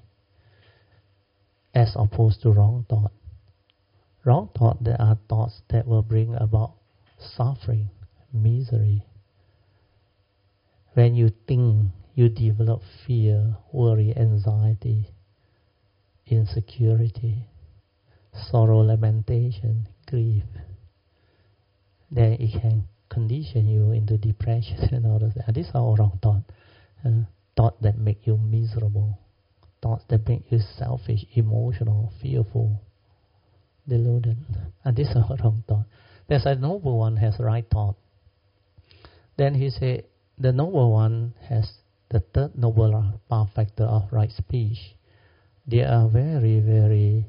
as opposed to wrong thought. Wrong thought, there are thoughts that will bring about suffering, misery. When you think, you develop fear, worry, anxiety, insecurity, sorrow, lamentation, grief. Then it can condition you into depression and all of that. These are all wrong thoughts. Thoughts that make you miserable. Thoughts that make you selfish, emotional, fearful, deluded. And these are wrong thoughts. There's a noble one has right thought. Then he said, the noble one has the third noble path factor of right speech. They are very, very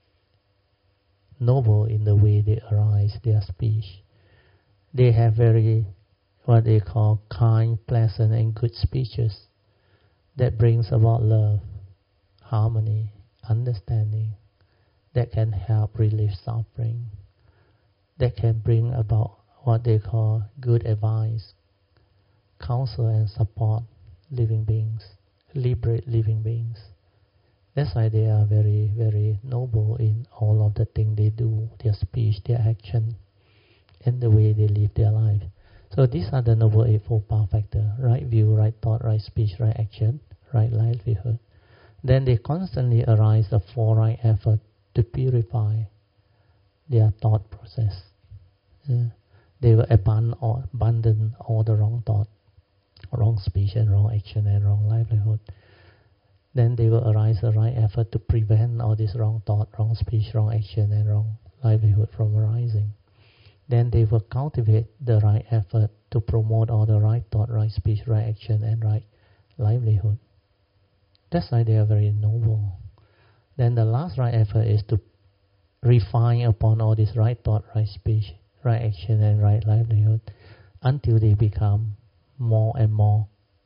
noble in the way they arise their speech. They have very, what they call, kind, pleasant, and good speeches that brings about love, harmony, understanding, that can help relieve suffering, that can bring about what they call good advice, counsel and support living beings, liberate living beings. That's why they are very, very noble in all of the things they do, their speech, their action, and the way they live their life. So these are the Noble Eightfold Path factor: right view, right thought, right speech, right action, right livelihood. Then they constantly arise the 4 right effort to purify their thought process. They will abandon all the wrong thought, wrong speech and wrong action and wrong livelihood. Then they will arise the right effort to prevent all this wrong thought, wrong speech, wrong action and wrong livelihood from arising. Then they will cultivate the right effort to promote all the right thought, right speech, right action and right livelihood. That's why they are very noble. Then the last right effort is to refine upon all this right thought, right speech, right action and right livelihood until they become more and more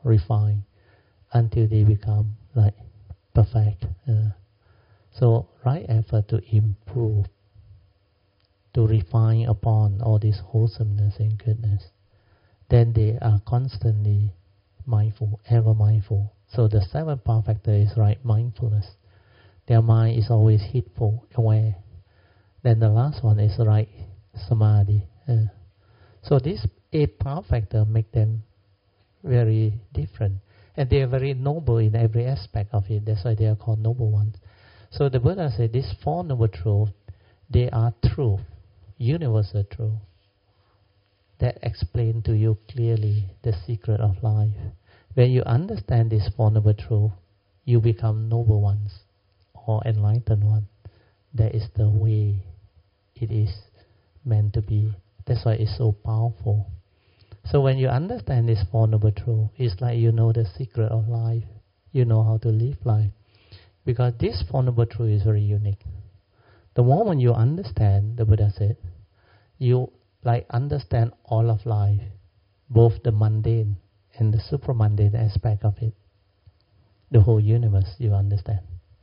refine until they become like perfect. So right effort to improve, to refine upon all this wholesomeness and goodness. Then they are constantly mindful, ever mindful. So the seventh power factor is right mindfulness. Their mind is always heedful, aware. Then the last one is right samadhi. So these 8 power factors make them very different. And they are very noble in every aspect of it. That's why they are called noble ones. So the Buddha said these 4 noble truths, they are truth, universal truth, that explain to you clearly the secret of life. When you understand this 4 noble truth, you become noble ones or enlightened one. That is the way it is meant to be. That's why it's so powerful. So when you understand this 4 noble truth, it's like you know the secret of life. You know how to live life. Because this 4 noble truth is very unique. The moment you understand, the Buddha said, you like understand all of life, both the mundane and the supramundane aspect of it. The whole universe you understand.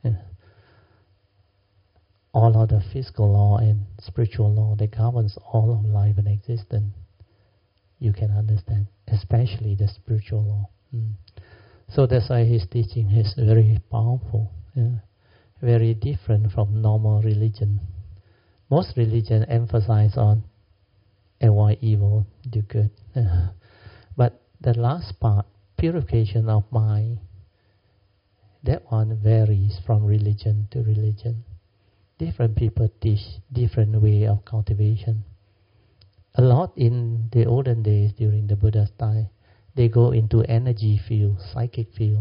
All of the physical law and spiritual law that governs all of life and existence, you can understand, especially the spiritual law. So that's why his teaching is very powerful, very different from normal religion. Most religion emphasize on avoid evil, do good. But the last part, purification of mind, that one varies from religion to religion. Different people teach different way of cultivation. A lot in the olden days during the Buddha's time, they go into energy field, psychic field.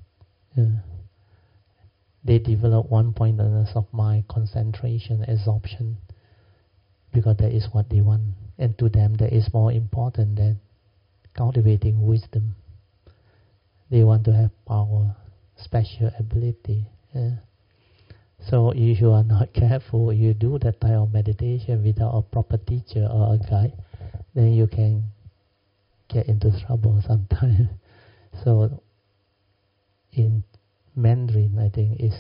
They develop one-pointedness of mind, concentration, absorption, because that is what they want. And to them, that is more important than cultivating wisdom. They want to have power, special ability. So if you are not careful, you do that type of meditation without a proper teacher or a guide, then you can get into trouble sometimes. So in Mandarin, I think is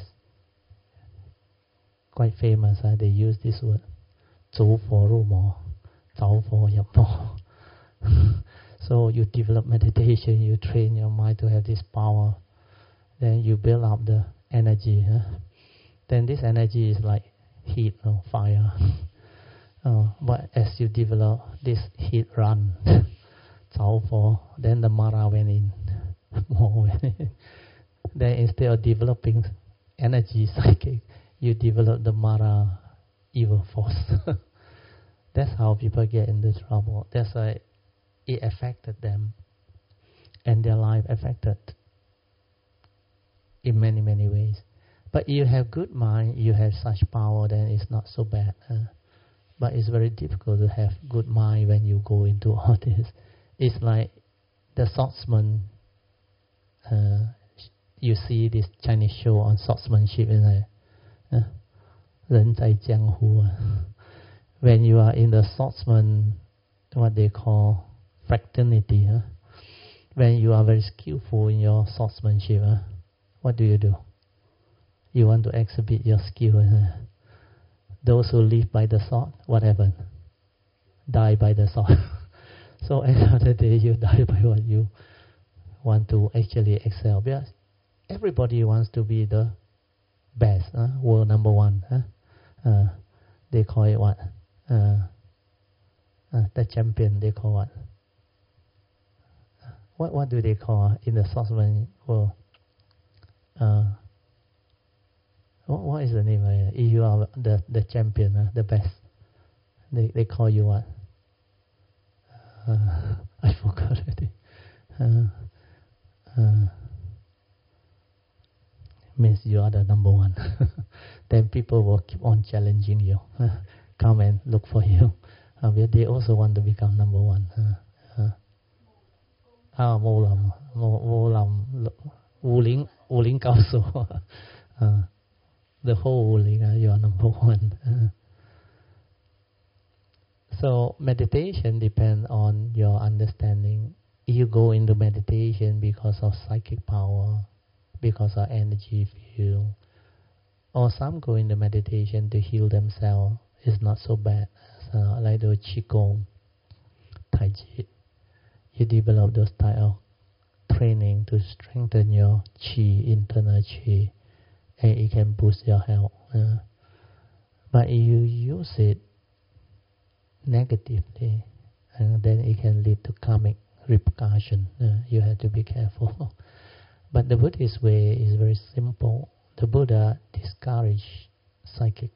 quite famous. They use this word, 走佛入魔, 着佛入魔. So you develop meditation, you train your mind to have this power, then you build up the energy. Then this energy is like heat or fire. But as you develop this heat run, 着佛, then the Mara went in, more went in. Then instead of developing energy psychic, you develop the Mara evil force. That's how people get into trouble. That's why it affected them, and their life affected in many, many ways. But you have good mind, you have such power, then it's not so bad. But it's very difficult to have good mind when you go into all this. It's like the swordsman. You see this Chinese show on swordsmanship, isn't it? 人在江湖. When you are in the swordsman, what they call fraternity, when you are very skillful in your swordsmanship, what do? You want to exhibit your skill. Those who live by the sword, what happened? Die by the sword. So end of the day, you die by what you want to actually excel. Because everybody wants to be the best, world number one. They call it what? The champion, they call what? What do they call in the swordsman world? What is the name? If you are the champion, the best, they call you what? I forgot already. Means you are the number one. Then people will keep on challenging you. Come and look for you. They also want to become number one. Mô Lam, Wu Ling Cao Su. The whole Wu Ling, you are number one. So meditation depends on your understanding you go into meditation because of psychic power, because of energy field, or some go into meditation to heal themselves. It's not so bad. Like the Qigong, Tai Chi. You develop those type of training to strengthen your Qi, internal Qi, and it can boost your health. But if you use it negatively, and then it can lead to karmic repercussion. You have to be careful. But the Buddhist way is very simple. The Buddha discouraged psychic.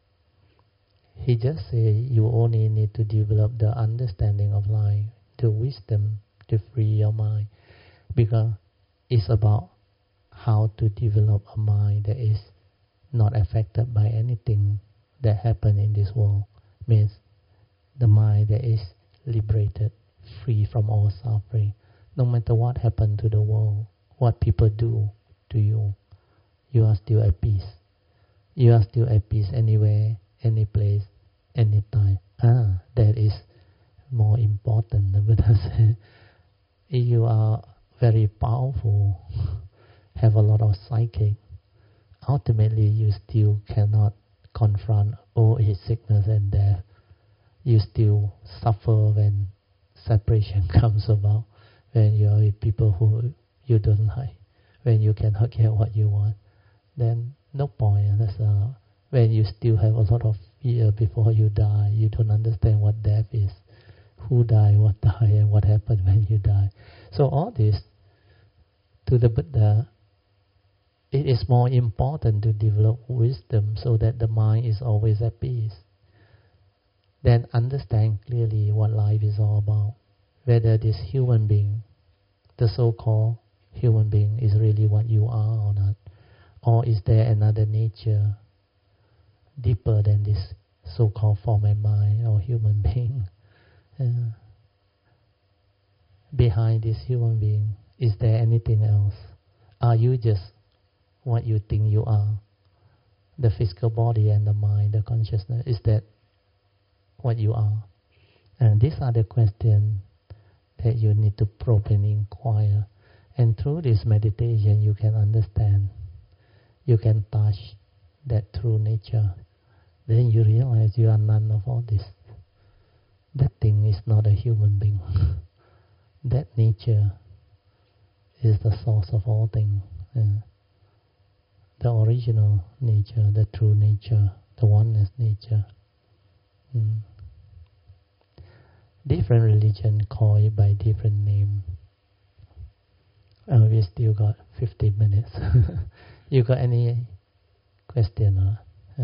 He just said you only need to develop the understanding of life, the wisdom to free your mind, because it's about how to develop a mind that is not affected by anything that happens in this world. Means the mind that is liberated, free from all suffering. No matter what happened to the world, what people do to you, you are still at peace. You are still at peace anywhere, any place, any time. That is more important. The Buddha said, if you are very powerful, have a lot of psychic, ultimately you still cannot confront old age, sickness and death. You still suffer when separation comes about, when you are with people who you don't like, when you cannot get what you want. Then no point. That's when you still have a lot of fear before you die. You don't understand what death is, who died, what died, and what happened when you die. So all this, to the Buddha, it is more important to develop wisdom so that the mind is always at peace. Then understand clearly what life is all about. Whether this human being, the so-called human being, is really what you are or not. Or is there another nature deeper than this so-called form and mind or human being? Behind this human being, is there anything else? Are you just what you think you are? The physical body and the mind, the consciousness, is that what you are? And these are the questions that you need to probe and inquire. And through this meditation you can understand. You can touch that true nature. Then you realize you are none of all this. That thing is not a human being. That nature is the source of all things. The original nature, the true nature, the oneness nature. Different religion call it by different name. We still got 50 minutes. You got any question?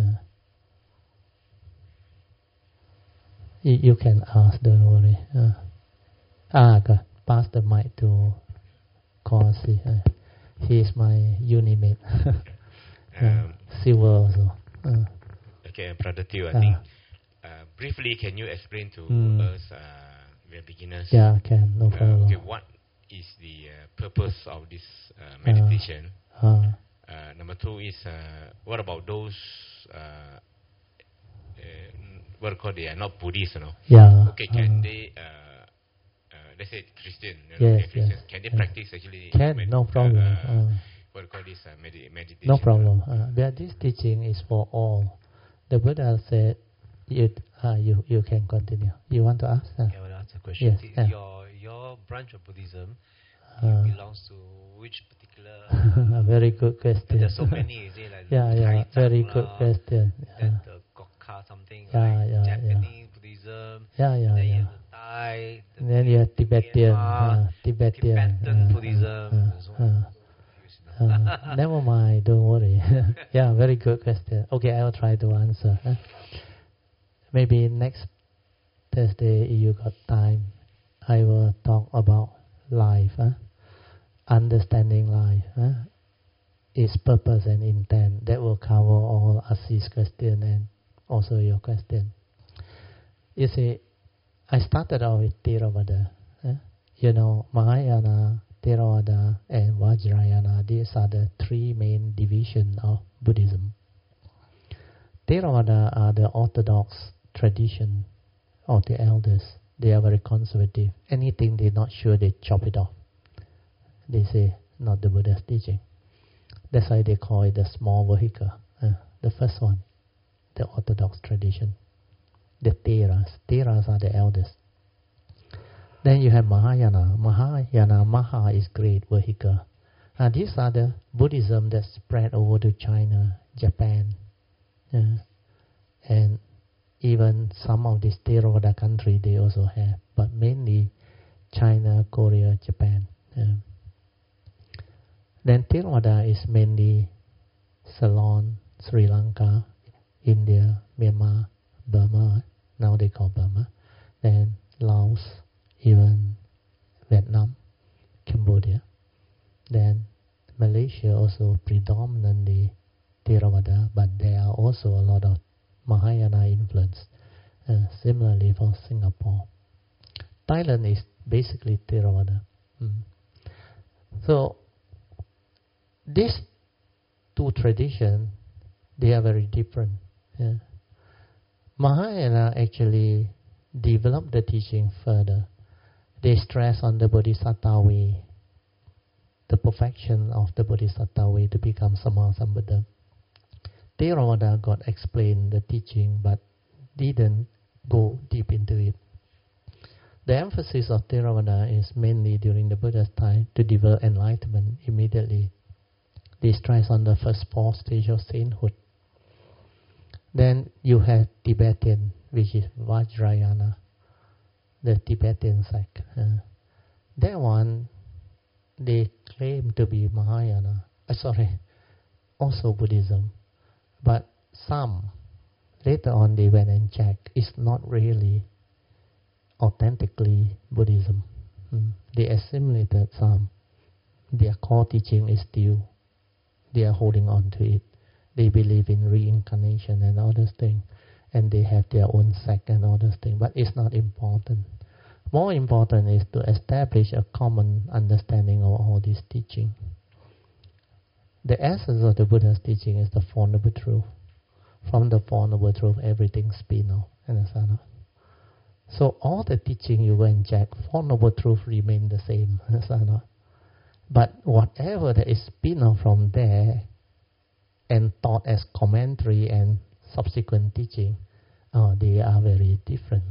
You can ask, don't worry. Good. Pass the mic to Corsi. He is my unimate. Silver also. Okay, Brother Teo, I think briefly can you explain to us, we are beginners? Yeah, I can, no problem. Okay, what is the purpose of this meditation? Number two is, what about those, what called they are not Buddhists, you know? Yeah. Okay, can they, let's say Christian, yes, Christians, yes, can they practice actually? No problem. What call this meditation? No problem. But this teaching is for all. The Buddha said, you can continue. You want to ask? I want to ask a question. Yes. Your branch of Buddhism belongs to which particular? A very good question. There's so many, is it? Like very good question. Then the Gokha something, like Japanese Buddhism. Then you have the Thai. Then you have Tibetan Buddhism. Never mind, don't worry. Very good question. Okay, I will try to answer. Maybe next Thursday, if you got time, I will talk about life, understanding life, its purpose and intent. That will cover all Asi's question and also your question. You see, I started out with Theravada. Mahayana, Theravada, and Vajrayana. These are the three main divisions of Buddhism. Theravada are the orthodox tradition of the elders. They are very conservative. Anything they're not sure, they chop it off. They say, not the Buddha's teaching. That's why they call it the small vehicle. The first one, the orthodox tradition. The Theras. Theras are the eldest. Then you have Mahayana. Maha is great vehicle. These are the Buddhism that spread over to China, Japan, and even some of these Theravada countries they also have, but mainly China, Korea, Japan. Then Theravada is mainly Ceylon, Sri Lanka, India, Myanmar, Burma, now they call Burma, then Laos, even Vietnam, Cambodia. Then Malaysia also predominantly Theravada, but there are also a lot of Mahayana influence. Similarly for Singapore. Thailand is basically Theravada. So these two traditions, they are very different. Mahayana actually developed the teaching further. They stress on the Bodhisattva way, the perfection of the Bodhisattva way to become Sammasambuddha. Theravada got explained the teaching but didn't go deep into it. The emphasis of Theravada is mainly during the Buddha's time to develop enlightenment immediately. They stress on the first 4 stages of sainthood. Then you have Tibetan, which is Vajrayana, the Tibetan sect. That one, they claim to be Mahayana. Also Buddhism. But some, later on they went and checked, it's not really authentically Buddhism. They assimilated some. Their core teaching is still, they are holding on to it. They believe in reincarnation and all those things. And they have their own sect and all those things. But it's not important. More important is to establish a common understanding of all this teaching. The essence of the Buddha's teaching is the Four Noble Truths. From the Four Noble Truths, everything spin off. Understand? So all the teaching you go and check, Four Noble Truths remain the same. Understand? But whatever that is spin off from there and taught as commentary and subsequent teaching, they are very different.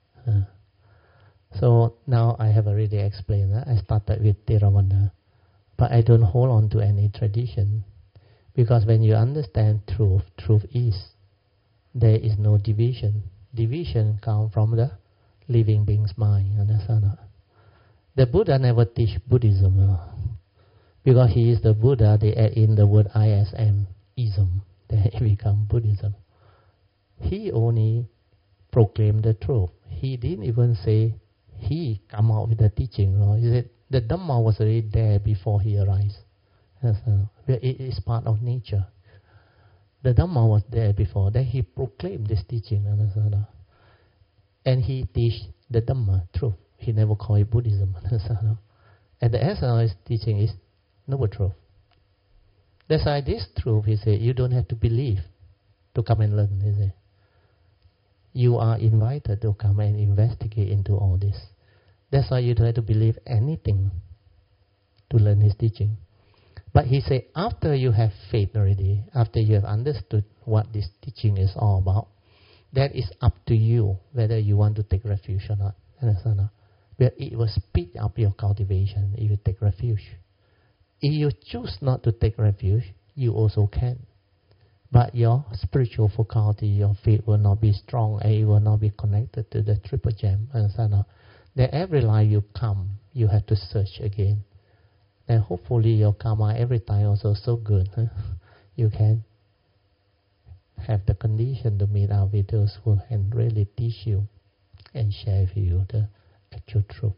So now I have already explained. I started with Theravada. But I don't hold on to any tradition. Because when you understand truth, truth is, there is no division. Division comes from the living being's mind. Understand? The Buddha never teach Buddhism. Because he is the Buddha, they add in the word ISM, ism. Then it becomes Buddhism. He only proclaimed the truth. He didn't even say he come out with the teaching. He said, the Dhamma was already there before he arrived. It is part of nature. The Dhamma was there before. Then he proclaimed this teaching. And he teach the Dhamma, truth. He never called it Buddhism. And the essence of his teaching is noble truth. That's why this truth, he said, you don't have to believe to come and learn. He said, you are invited to come and investigate into all this. That's why you don't have to believe anything to learn his teaching. But he said, after you have faith already, after you have understood what this teaching is all about, that is up to you whether you want to take refuge or not. Understand? But it will speed up your cultivation if you take refuge. If you choose not to take refuge, you also can. But your spiritual faculty, your faith will not be strong and it will not be connected to the triple gem. Understand? That every life you come, you have to search again. And hopefully your karma every time also so good. You can have the condition to meet up with those who can really teach you and share with you the actual truth.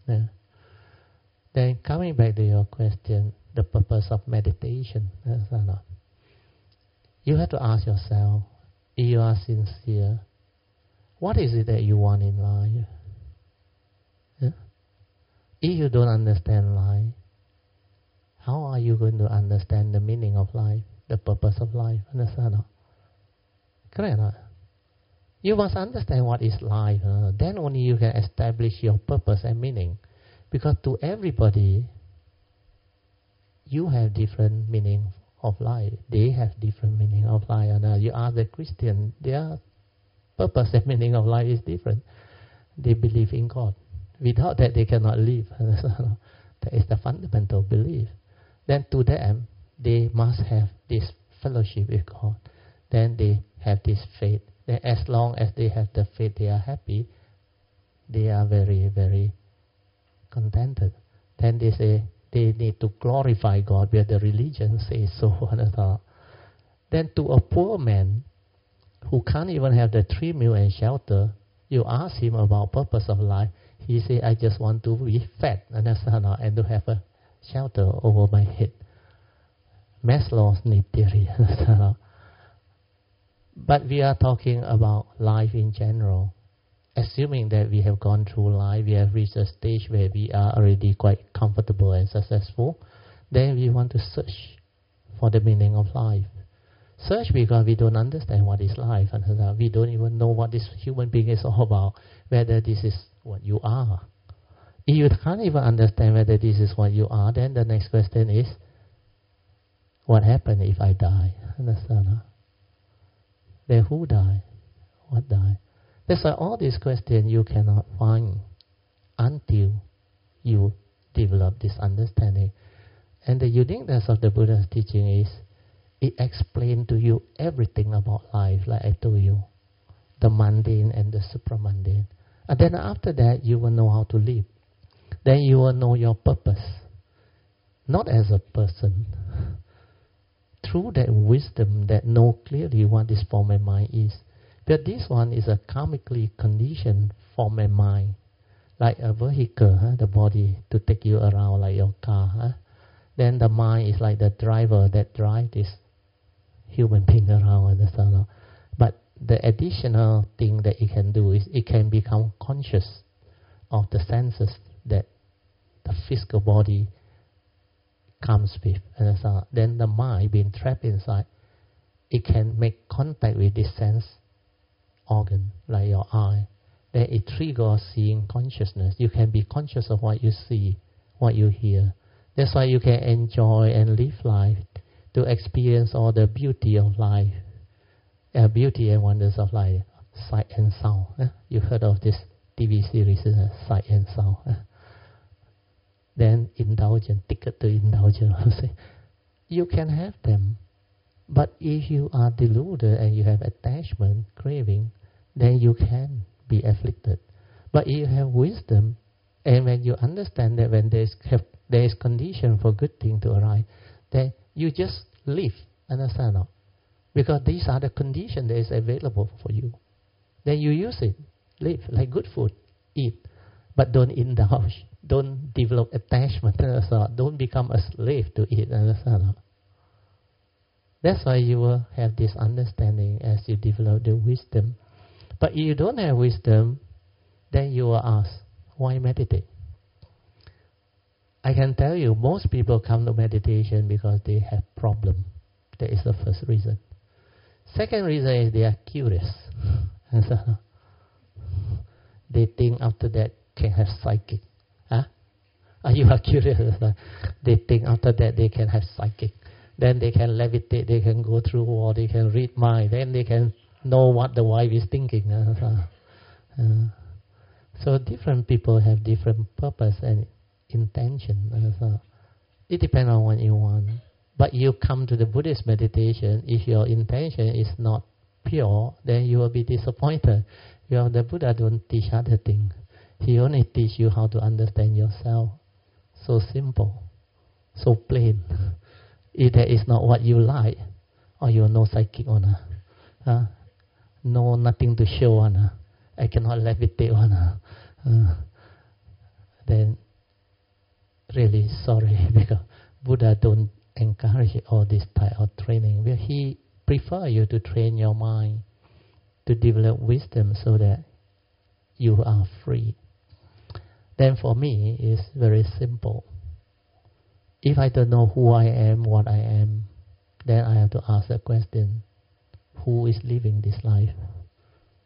Then coming back to your question, the purpose of meditation. You have to ask yourself, if you are sincere, what is it that you want in life? If you don't understand life, how are you going to understand the meaning of life, the purpose of life? Understand? Correct? You must understand what is life. Then only you can establish your purpose and meaning. Because to everybody, you have different meaning of life. They have different meaning of life. And you ask the Christian, their purpose and meaning of life is different. They believe in God. Without that, they cannot live. That is the fundamental belief. Then to them, they must have this fellowship with God. Then they have this faith. Then as long as they have the faith, they are happy. They are very, very contented. Then they say they need to glorify God, where the religion says so. Then to a poor man who can't even have the 3 meals and shelter, you ask him about purpose of life, he say, I just want to be fat and to have a shelter over my head. Maslow's need theory. But we are talking about life in general. Assuming that we have gone through life, we have reached a stage where we are already quite comfortable and successful, then we want to search for the meaning of life. Search because we don't understand what is life, and we don't even know what this human being is all about, whether this is what you are. If you can't even understand whether this is what you are, then the next question is, what happens if I die? Understand? Then who die? What die? That's why all these questions you cannot find until you develop this understanding. And the uniqueness of the Buddha's teaching is, it explains to you everything about life, like I told you, the mundane and the supramundane. And then after that, you will know how to live. Then you will know your purpose, not as a person. Through that wisdom that know clearly what this form and mind is. But this one is a karmically conditioned form and mind, like a vehicle, the body to take you around like your car. Then the mind is like the driver that drives this human being around. But the additional thing that it can do is it can become conscious of the senses that the physical body comes with. Then the mind being trapped inside, it can make contact with this sense organ, like your eye. Then it triggers seeing consciousness. You can be conscious of what you see, what you hear. That's why you can enjoy and live life, to experience all the beauty of life, beauty and wonders of life, sight and sound. You heard of this TV series, Sight and Sound. Then indulgence, ticket to indulgence. You can have them. But if you are deluded and you have attachment, craving, then you can be afflicted. But if you have wisdom, and when you understand that when there is condition for good thing to arise, then you just live, understand? Because these are the conditions that is available for you. Then you use it, live like good food, eat, but don't indulge, don't develop attachment, don't become a slave to it, understand? That's why you will have this understanding as you develop the wisdom. But if you don't have wisdom, then you will ask, why meditate? I can tell you, most people come to meditation because they have problem. That is the first reason. Second reason is they are curious. They think after that can have psychic. You are curious. They think after that they can have psychic. Then they can levitate, they can go through wall, they can read mind, then they can know what the wife is thinking. So different people have different purpose and intention. It depends on what you want. But you come to the Buddhist meditation, if your intention is not pure, then you will be disappointed. The Buddha don't teach other things. He only teach you how to understand yourself. So simple, so plain. If that is not what you like, or you are no psychic one, no nothing to show one, I cannot levitate one, then really sorry, because Buddha don't encourage all this type of training. Where he prefer you to train your mind to develop wisdom so that you are free. Then for me, it's very simple. If I don't know who I am, what I am, then I have to ask the question, who is living this life?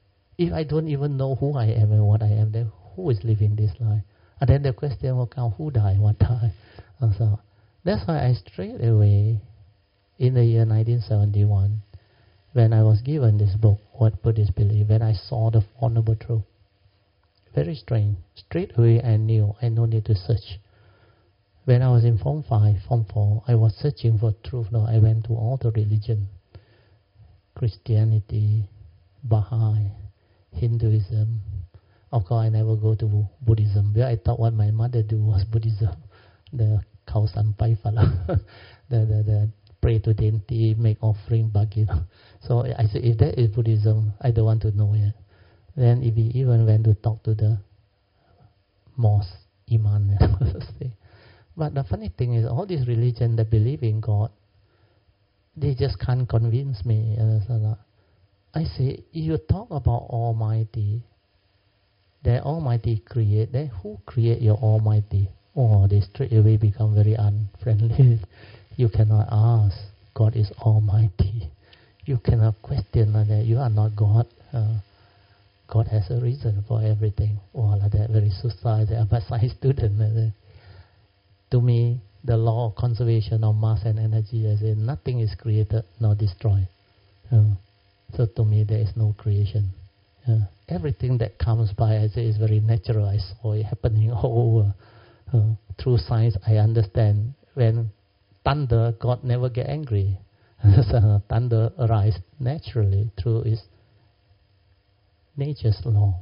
If I don't even know who I am and what I am, then who is living this life? And then the question will come, who died, what died? And so that's why I straight away, in the year 1971, when I was given this book, What Buddhists Believe, when I saw the Four Noble Truths, very strange. Straight away I knew I no need to search. When I was in Form 5, Form 4, I was searching for truth. No, I went to all the religion, Christianity, Baha'i, Hinduism. Of course, I never go to Buddhism. Because I thought what my mother do was Buddhism. The Khao San Pai Phala, the pray to deity, make offering, bagi. So I said, if that is Buddhism, I don't want to know it. Then if we even went to talk to the mosque imam. But the funny thing is, all these religions that believe in God, they just can't convince me. I say, if you talk about Almighty, that Almighty create, then who create your Almighty? Oh, they straight away become very unfriendly. You cannot ask. God is Almighty. You cannot question that. You are not God. God has a reason for everything. Oh, like that, very suicide. I'm a science student. To me, the law of conservation of mass and energy, I say, nothing is created nor destroyed. So to me, there is no creation. Everything that comes by, I say, is very natural. I saw it happening all over. Through science, I understand when thunder, God never get angry. Thunder arises naturally through its nature's law.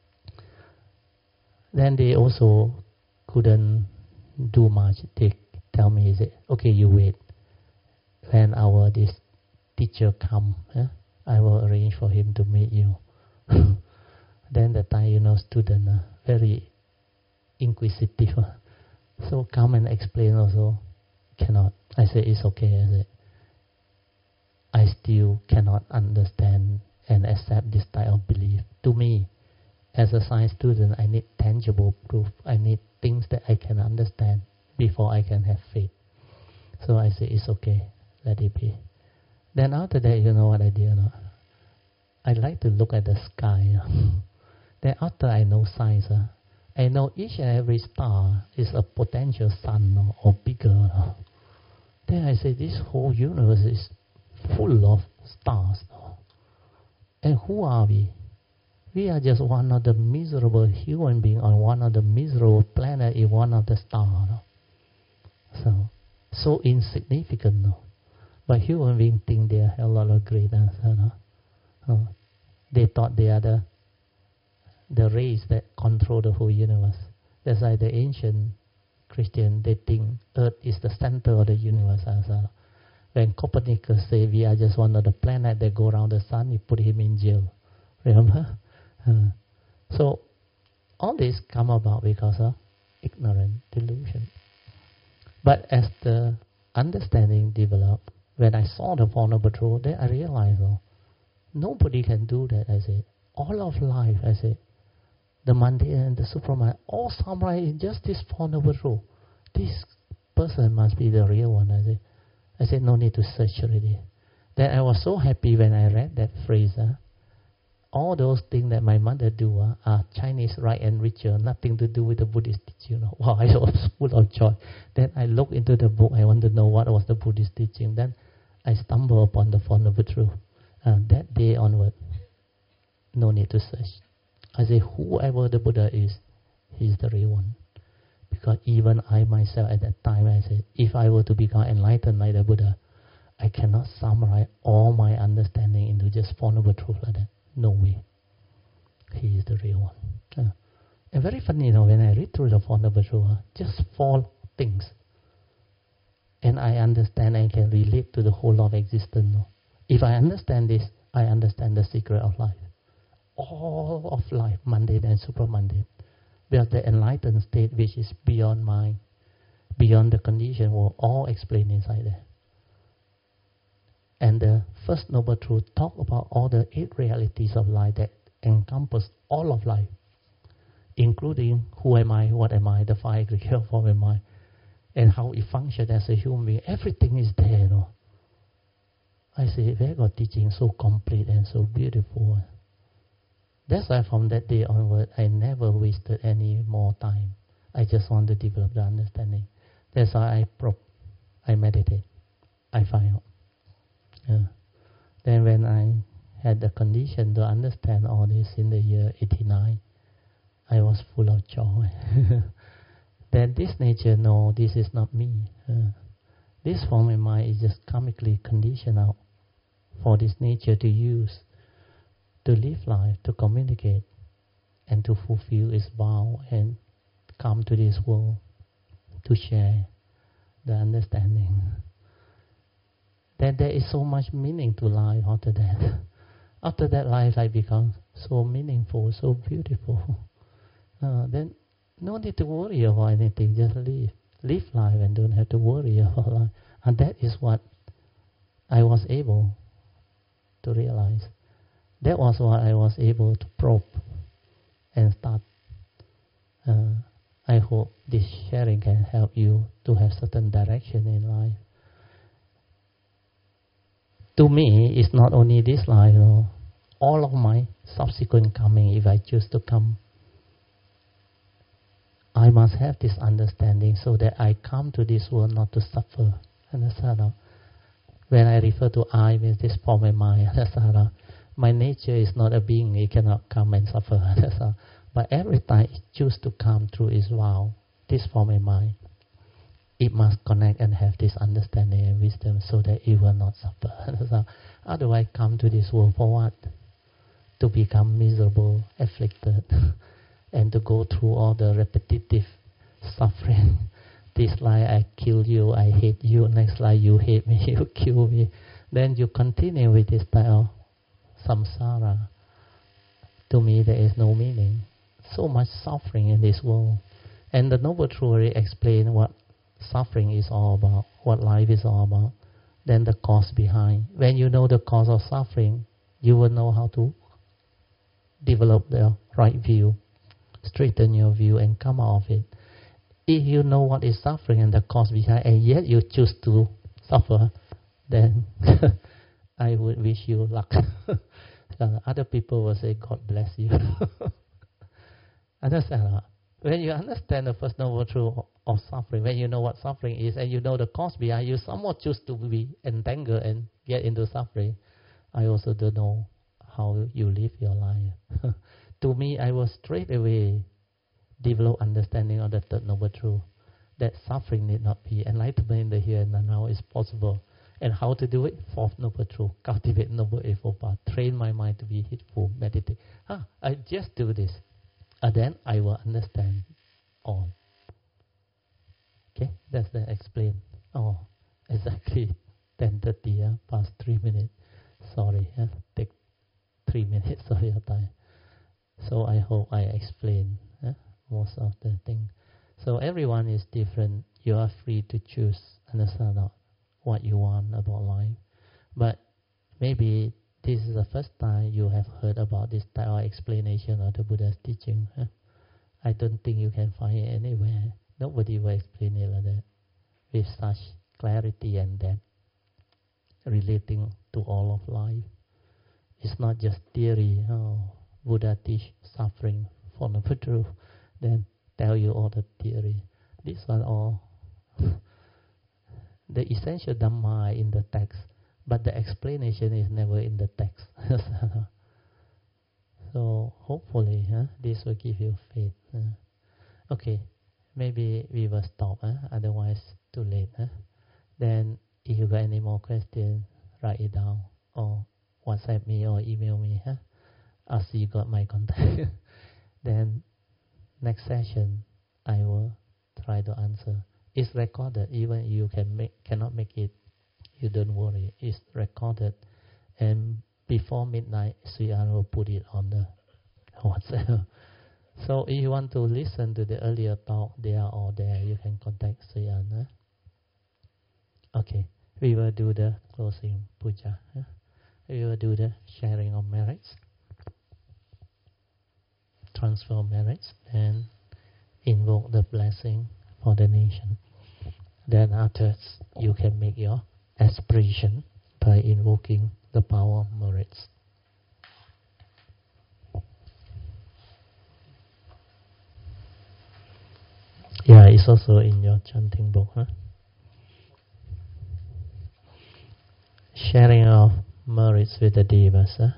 Then they also couldn't do much. They tell me, say, okay, you wait. When this teacher come, I will arrange for him to meet you. Then the time, student, very inquisitive. So come and explain also. Cannot. I say, it's okay. I say, I still cannot understand and accept this type of belief. To me, as a science student, I need tangible proof. I need things that I can understand before I can have faith. So I say, it's okay, let it be. Then after that, you know what I did? I like to look at the sky. Then after I know science, I know each and every star is a potential sun or bigger. Then I say, this whole universe is full of stars. And who are we? We are just one of the miserable human beings on one of the miserable planet in one of the stars. So insignificant. But human beings think they are a lot of greater. They thought they are the race that control the whole universe. That's why the ancient Christian, they think Earth is the center of the universe. When Copernicus say we are just one of the planets that go around the sun, he put him in jail. Remember? So all this come about because of ignorant delusion. But as the understanding developed, when I saw the Four Noble Truths, then I realized, nobody can do that. I said, all of life, I said, the mundane and the supramental, all summarized in just this Four Noble Truths. This person must be the real one. I said, no need to search already. Then I was so happy when I read that phrase. All those things that my mother do are Chinese right and ritual, nothing to do with the Buddhist teaching. Wow, I was full of joy. Then I looked into the book. I wanted to know what was the Buddhist teaching. Then I stumbled upon the Four Noble Truths. That day onward, no need to search. I say, whoever the Buddha is, he's the real one. Because even I myself at that time, I said, if I were to become enlightened like the Buddha, I cannot summarize all my understanding into just Four Noble Truths like that. No way. He is the real one. And very funny, when I read through the Four Noble Truths, just 4 things. And I understand and can relate to the whole of existence. If I understand this, I understand the secret of life. All of life, mundane and supramundane. Because the enlightened state, which is beyond mind, beyond the condition, will all explain inside there. And the First Noble Truth talk about all the 8 realities of life that encompass all of life, including who am I, what am I, the 5 aggregate form am I, and how it functions as a human being. Everything is there. I say, where God teaching so complete and so beautiful. That's why from that day onward, I never wasted any more time. I just want to develop the understanding. That's why I meditate. I find out. Then when I had the condition to understand all this in the year 89, I was full of joy. Then this nature, no, this is not me. This form in mind is just karmically conditioned out for this nature to use, to live life, to communicate, and to fulfill its vow and come to this world to share the understanding. Then there is so much meaning to life after that. After that, life becomes so meaningful, so beautiful. Then no need to worry about anything, just live life and don't have to worry about life. And that is what I was able to realize. That was what I was able to probe and start. I hope this sharing can help you to have certain direction in life. To me, it's not only this life, all of my subsequent coming, if I choose to come, I must have this understanding so that I come to this world not to suffer. Understand? When I refer to I, means this form in mind. Understand? My nature is not a being, it cannot come and suffer. Understand? But every time it chooses to come through its vow, this form in mind, it must connect and have this understanding and wisdom so that it will not suffer. Understand? Otherwise, come to this world for what? To become miserable, afflicted, and to go through all the repetitive suffering. This life, I kill you, I hate you. Next life, you hate me, you kill me. Then you continue with this type of samsara. To me, there is no meaning. So much suffering in this world. And the Noble Truth already explained what suffering is all about, what life is all about. Then the cause behind. When you know the cause of suffering, you will know how to develop the right view, straighten your view and come out of it. If you know what is suffering and the cause behind, and yet you choose to suffer, then I would wish you luck. Other people will say, God bless you. Understand? When you understand the First Noble Truth of suffering, when you know what suffering is and you know the cause behind, you somewhat choose to be entangled and get into suffering. I also don't know how you live your life. To me, I was straight away develop understanding of the Third Noble Truth, that suffering need not be. Enlightenment in the here and now is possible. And how to do it? Fourth Noble Truth, cultivate Noble Eightfold Path, train my mind to be heedful, meditate. I just do this. And then I will understand all. Okay, that's the explain. Oh, exactly 10:30, past 3 minutes. Sorry, take 3 minutes of your time. So I hope I explain most of the thing. So everyone is different. You are free to choose, understand what you want about life. But maybe this is the first time you have heard about this type of explanation of the Buddha's teaching. I don't think you can find it anywhere. Nobody will explain it like that, with such clarity and depth, relating to all of life. It's not just theory. Buddha teach suffering for the truth, then tell you all the theory. These are all the essential Dhamma in the text, but the explanation is never in the text. So hopefully this will give you faith. Okay, maybe we will stop, otherwise too late. Then if you got any more questions, write it down or WhatsApp me or email me. I'll see you got my contact. Then next session I will try to answer. It's recorded. Even if you cannot make it, you don't worry. It's recorded, and before midnight, Sri An will put it on the WhatsApp. So if you want to listen to the earlier talk, they are all there. You can contact Sri An. Okay, we will do the closing puja. We will do the sharing of merits, transfer of merits, and invoke the blessing for the nation. Then after, you can make your aspiration by invoking the power of merits. is also in your chanting book, huh? Sharing of merits with the devas, huh?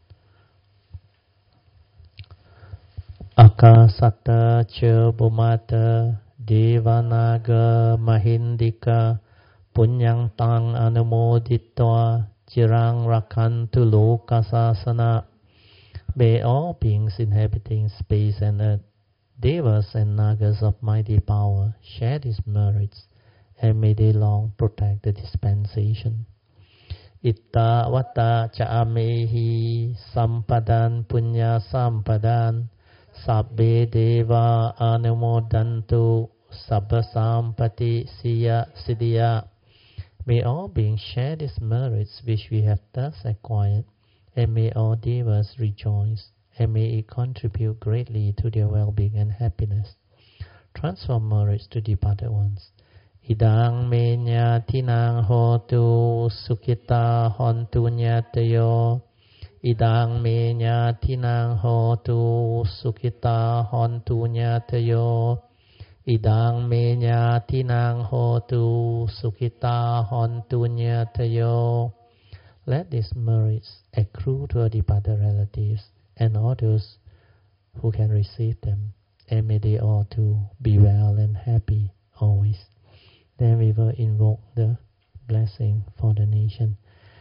Akasata cha bhumata devanaga mahindika punyang tang anumoditva jirang rakantu lokasasana. May all beings inhabiting space and earth, devas and nagas of mighty power, share these merits, and may they long protect the dispensation. Itta vata cha amehi sampadan punya sampadan sabbe deva anumodantu sabba sampati siya siddhya. May all beings share these merits which we have thus acquired, and may all devas rejoice, and may it contribute greatly to their well-being and happiness. Transfer merits to departed ones. Idang me nyatinang hotu sukhita hontu nyatayo. Idang me nyatinang hotu sukhita hontu nyatayo. Idang me nyatinang hotu sukhita hontu nyatayo. Let these merits accrue to our departed relatives and all those who can receive them, and may they all too be well and happy always. Then we will invoke the blessing for the nation.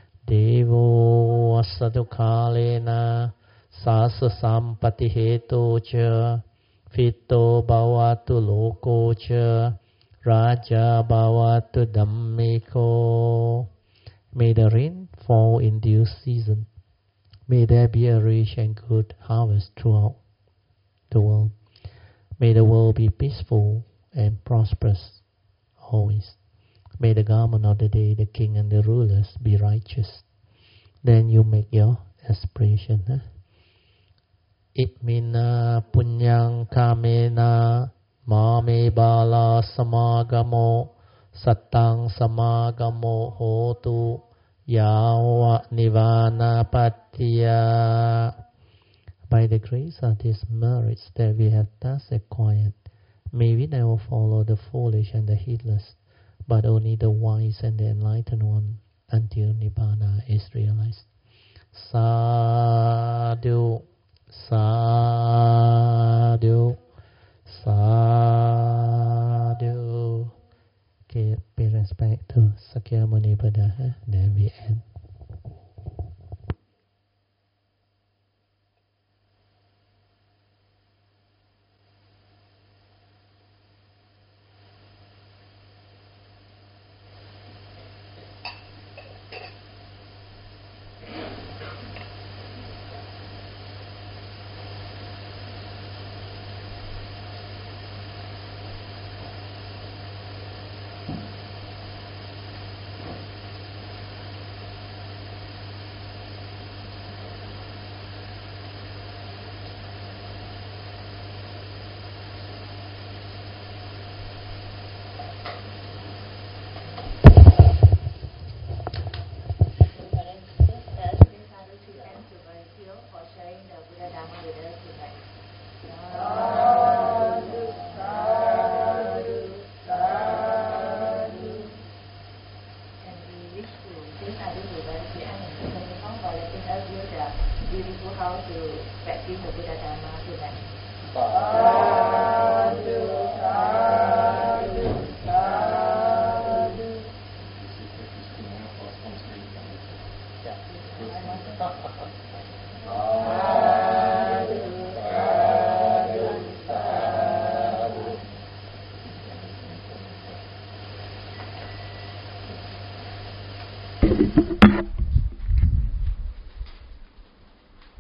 Devo asadukalena sasa sampati heto cha fito bhavatu loko cha raja bhavatu dhammiko. May the rain fall in due season. May there be a rich and good harvest throughout the world. May the world be peaceful and prosperous always. May the government of the day, the king and the rulers, be righteous. Then you make your aspiration. Itmina punyang kamena mame bala samagamo Sattang samagamo hotu yawa nivana patiya. By the grace of these merits that we have thus acquired, may we never follow the foolish and the heedless, but only the wise and the enlightened one, until Nibbana is realized. Sadhu, sadhu, sadhu. Okay, pay respect to Sakyamuni Buddha, then we end.